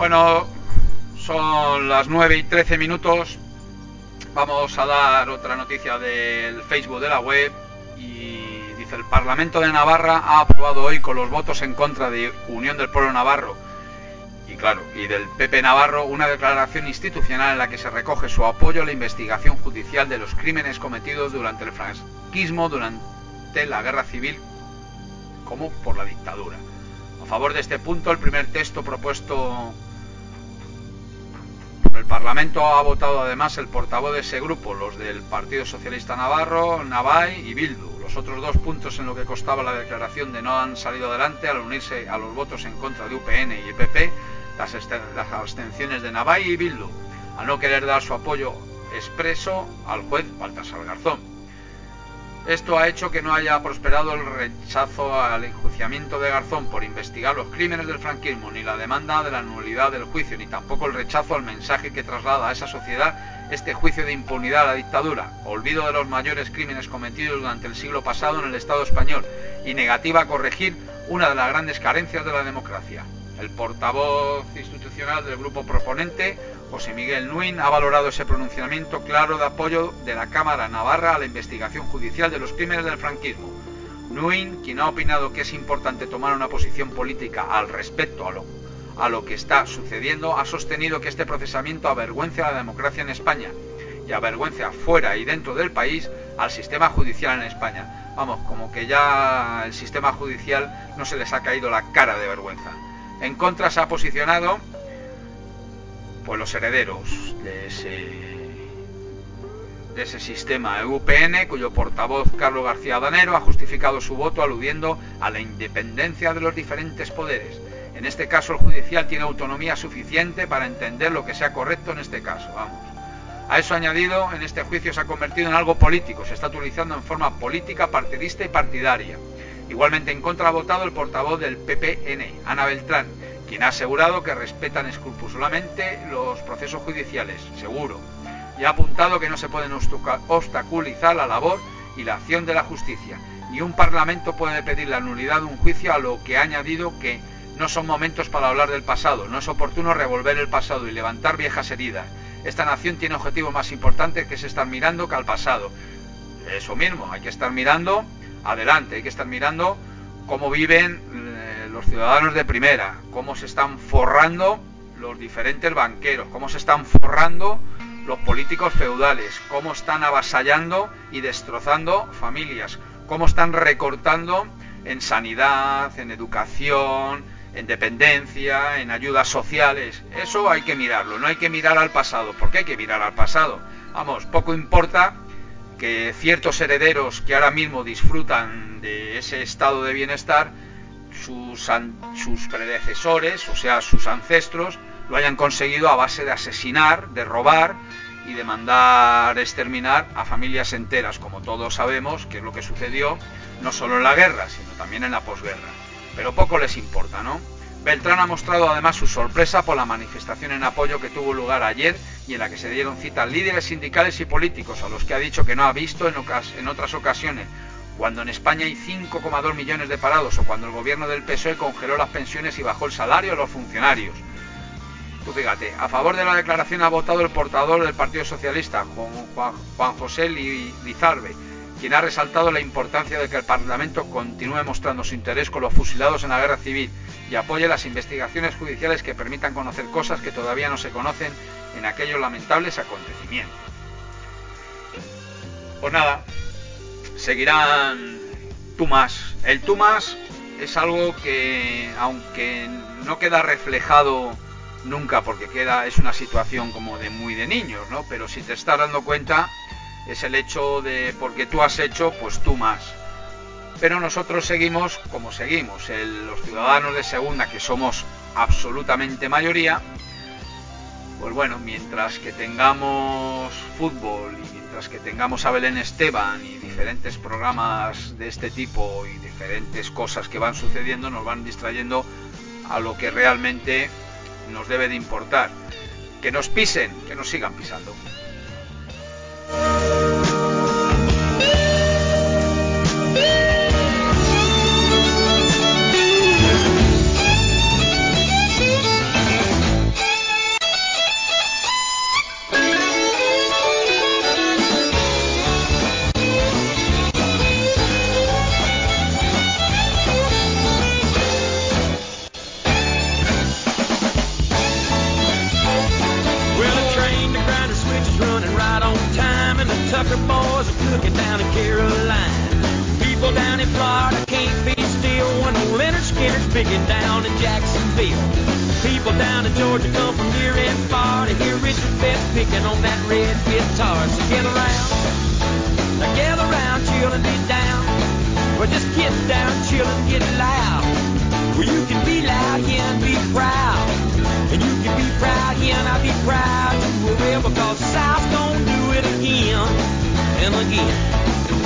[SPEAKER 1] Bueno, son las 9:13. Vamos a dar otra noticia del Facebook de la web y dice: el Parlamento de Navarra ha aprobado hoy con los votos en contra de Unión del Pueblo Navarro y del PP Navarro una declaración institucional en la que se recoge su apoyo a la investigación judicial de los crímenes cometidos durante el franquismo, durante la guerra civil como por la dictadura. A favor de este punto, el primer texto propuesto por el Parlamento ha votado además el portavoz de ese grupo, los del Partido Socialista Navarro, Navai y Bildu. Los otros dos puntos en lo que constaba la declaración de no han salido adelante al unirse a los votos en contra de UPN y el PP, las abstenciones de Navai y Bildu, a no querer dar su apoyo expreso al juez Baltasar Garzón. Esto ha hecho que no haya prosperado el rechazo al enjuiciamiento de Garzón por investigar los crímenes del franquismo, ni la demanda de la nulidad del juicio, ni tampoco el rechazo al mensaje que traslada a esa sociedad este juicio de impunidad a la dictadura, olvido de los mayores crímenes cometidos durante el siglo pasado en el Estado español y negativa a corregir una de las grandes carencias de la democracia. El portavoz institucional del grupo proponente, José Miguel Nuin, ha valorado ese pronunciamiento claro de apoyo de la Cámara Navarra a la investigación judicial de los crímenes del franquismo. Nuin, quien ha opinado que es importante tomar una posición política al respecto a lo que está sucediendo, ha sostenido que este procesamiento avergüenza a la democracia en España y avergüenza fuera y dentro del país al sistema judicial en España. Vamos, como que ya el sistema judicial no se les ha caído la cara de vergüenza. En contra se ha posicionado pues los herederos de ese sistema UPN, cuyo portavoz Carlos García Danero ha justificado su voto aludiendo a la independencia de los diferentes poderes. En este caso el judicial tiene autonomía suficiente para entender lo que sea correcto en este caso. Vamos. A eso añadido, en este juicio se ha convertido en algo político, se está utilizando en forma política, partidista y partidaria. Igualmente en contra ha votado el portavoz del PPN, Ana Beltrán, quien ha asegurado que respetan escrupulosamente los procesos judiciales, seguro, y ha apuntado que no se pueden obstaculizar la labor y la acción de la justicia. Ni un parlamento puede pedir la nulidad de un juicio, a lo que ha añadido que no son momentos para hablar del pasado, no es oportuno revolver el pasado y levantar viejas heridas. Esta nación tiene objetivos más importantes que es estar mirando que al pasado. Eso mismo, hay que estar mirando adelante, hay que estar mirando cómo viven los ciudadanos de primera, cómo se están forrando los diferentes banqueros, cómo se están forrando los políticos feudales, cómo están avasallando y destrozando familias, cómo están recortando en sanidad, en educación, en dependencia, en ayudas sociales. Eso hay que mirarlo, no hay que mirar al pasado. ¿Por qué hay que mirar al pasado? Vamos, poco importa que ciertos herederos que ahora mismo disfrutan de ese estado de bienestar, sus predecesores, o sea, sus ancestros, lo hayan conseguido a base de asesinar, de robar y de mandar exterminar a familias enteras, como todos sabemos que es lo que sucedió no solo en la guerra, sino también en la posguerra. Pero poco les importa, ¿no? Beltrán ha mostrado además su sorpresa por la manifestación en apoyo que tuvo lugar ayer y en la que se dieron cita líderes sindicales y políticos, a los que ha dicho que no ha visto en otras ocasiones, cuando en España hay 5,2 millones de parados o cuando el gobierno del PSOE congeló las pensiones y bajó el salario a los funcionarios. Tú fíjate, a favor de la declaración ha votado el portador del Partido Socialista, Juan José Lizarbe, quien ha resaltado la importancia de que el Parlamento continúe mostrando su interés con los fusilados en la guerra civil y apoye las investigaciones judiciales que permitan conocer cosas que todavía no se conocen en aquellos lamentables acontecimientos. Pues nada, seguirán tumas. El tumas es algo que, aunque no queda reflejado nunca, porque es una situación como de muy de niños, ¿no? Pero si te estás dando cuenta, es el hecho de porque tú has hecho, pues tú más. Pero nosotros seguimos como seguimos, los ciudadanos de segunda, que somos absolutamente mayoría, pues bueno, mientras que tengamos fútbol y mientras que tengamos a Belén Esteban y diferentes programas de este tipo y diferentes cosas que van sucediendo, nos van distrayendo a lo que realmente nos debe de importar. Que nos pisen, que nos sigan pisando.
[SPEAKER 4] Nashville. People down in Georgia come from near and far to hear Richard Best picking on that red guitar. So gather round, chill and get down. Well, just get down, chill and get loud. Well, you can be loud here and be proud. And you can be proud here and I'll be proud too. Well, because South's gonna do it again and again.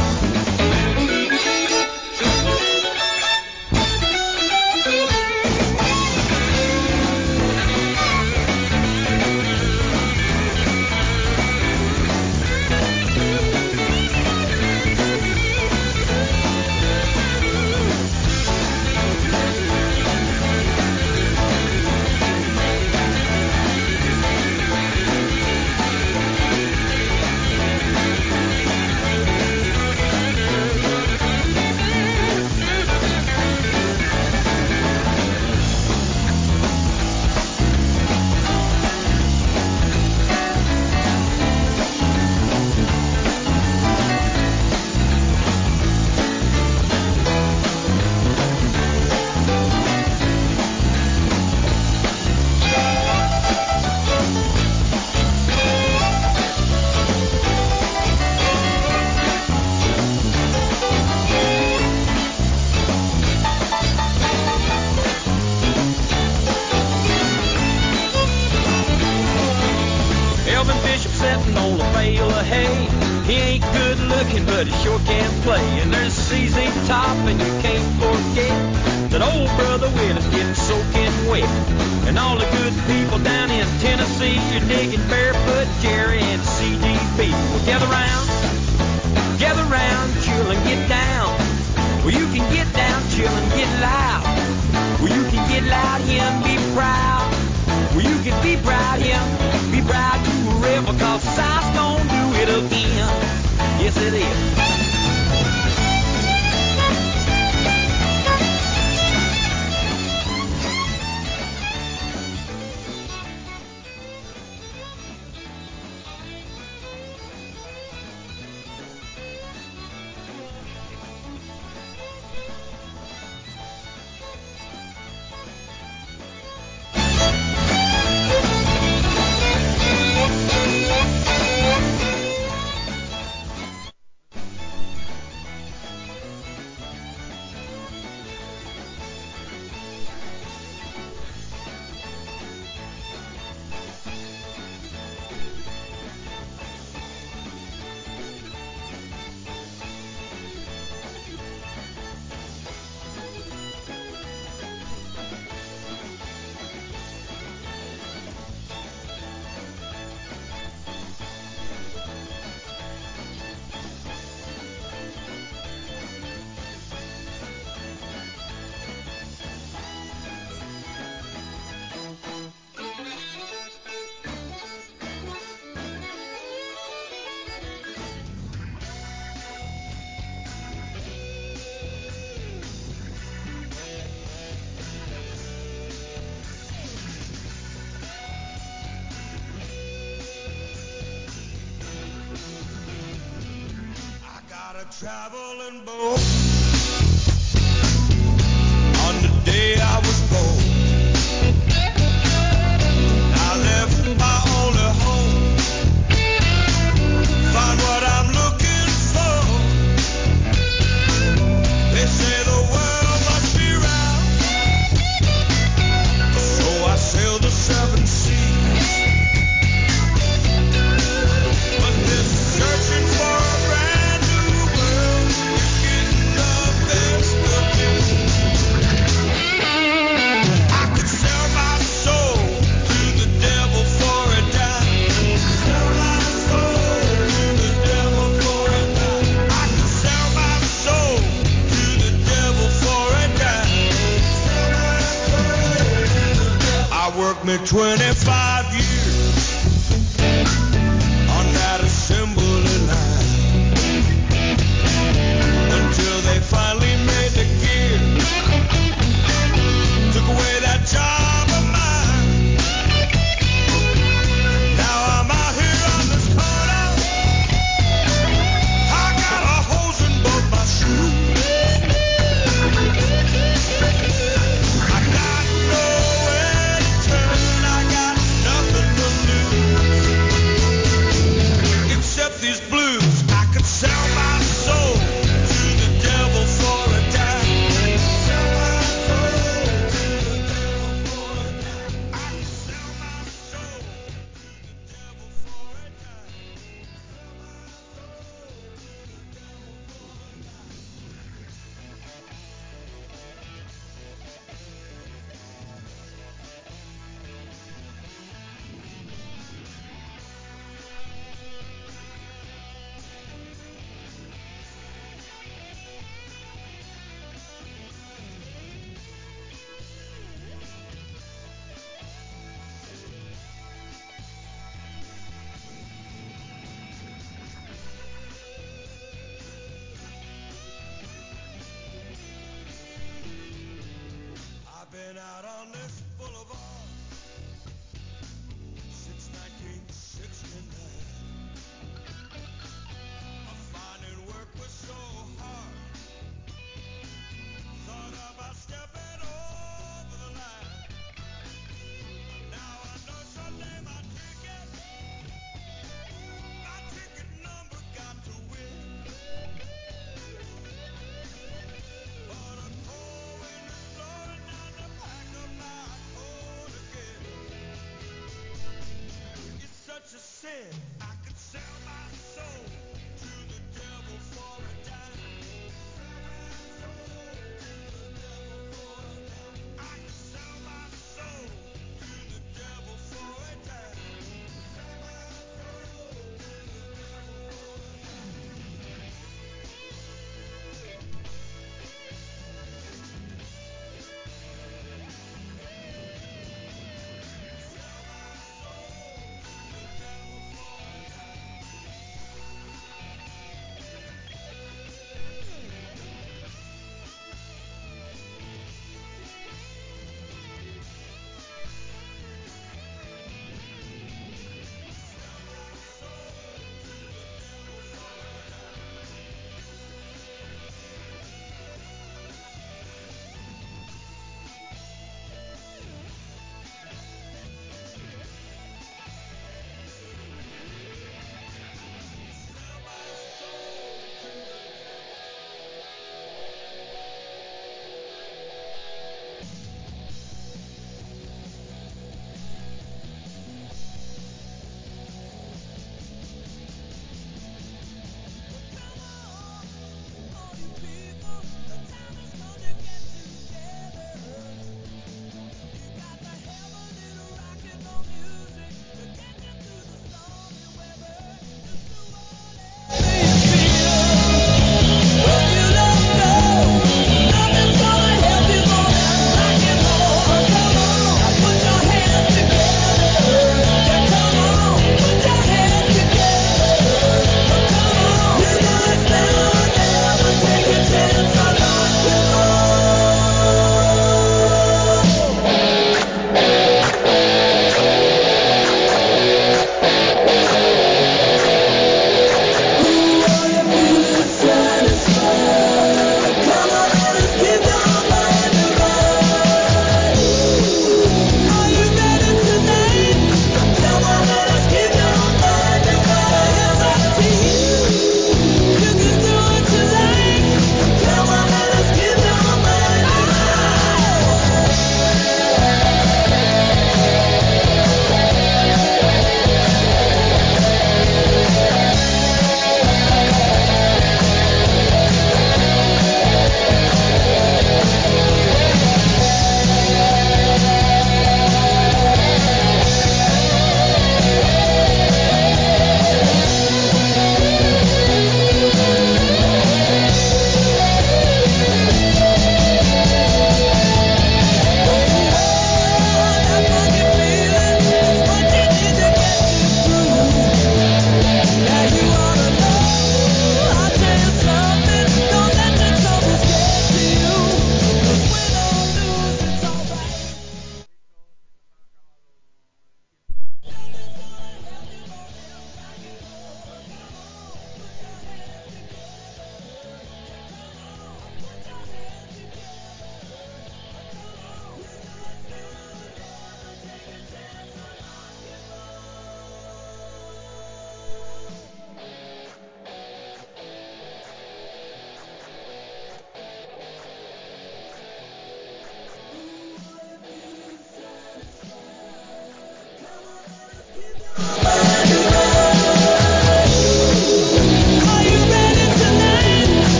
[SPEAKER 2] Traveling boat on the day I was born. I left my only home, find what I'm looking for. They say the world must be round, so I sailed the 7 seas. But this searching for a brand new world is getting the best of me. I could sell my soul to the devil for a dime. Sell my soul to the devil for a dime. I could sell my soul to the devil for a dime. Sell my soul to the devil. I worked me 25 years on that assembly line until they finally made the gear, took away that job of mine. Now I'm out here on this corner, I got a hose in both my shoes. I got no man.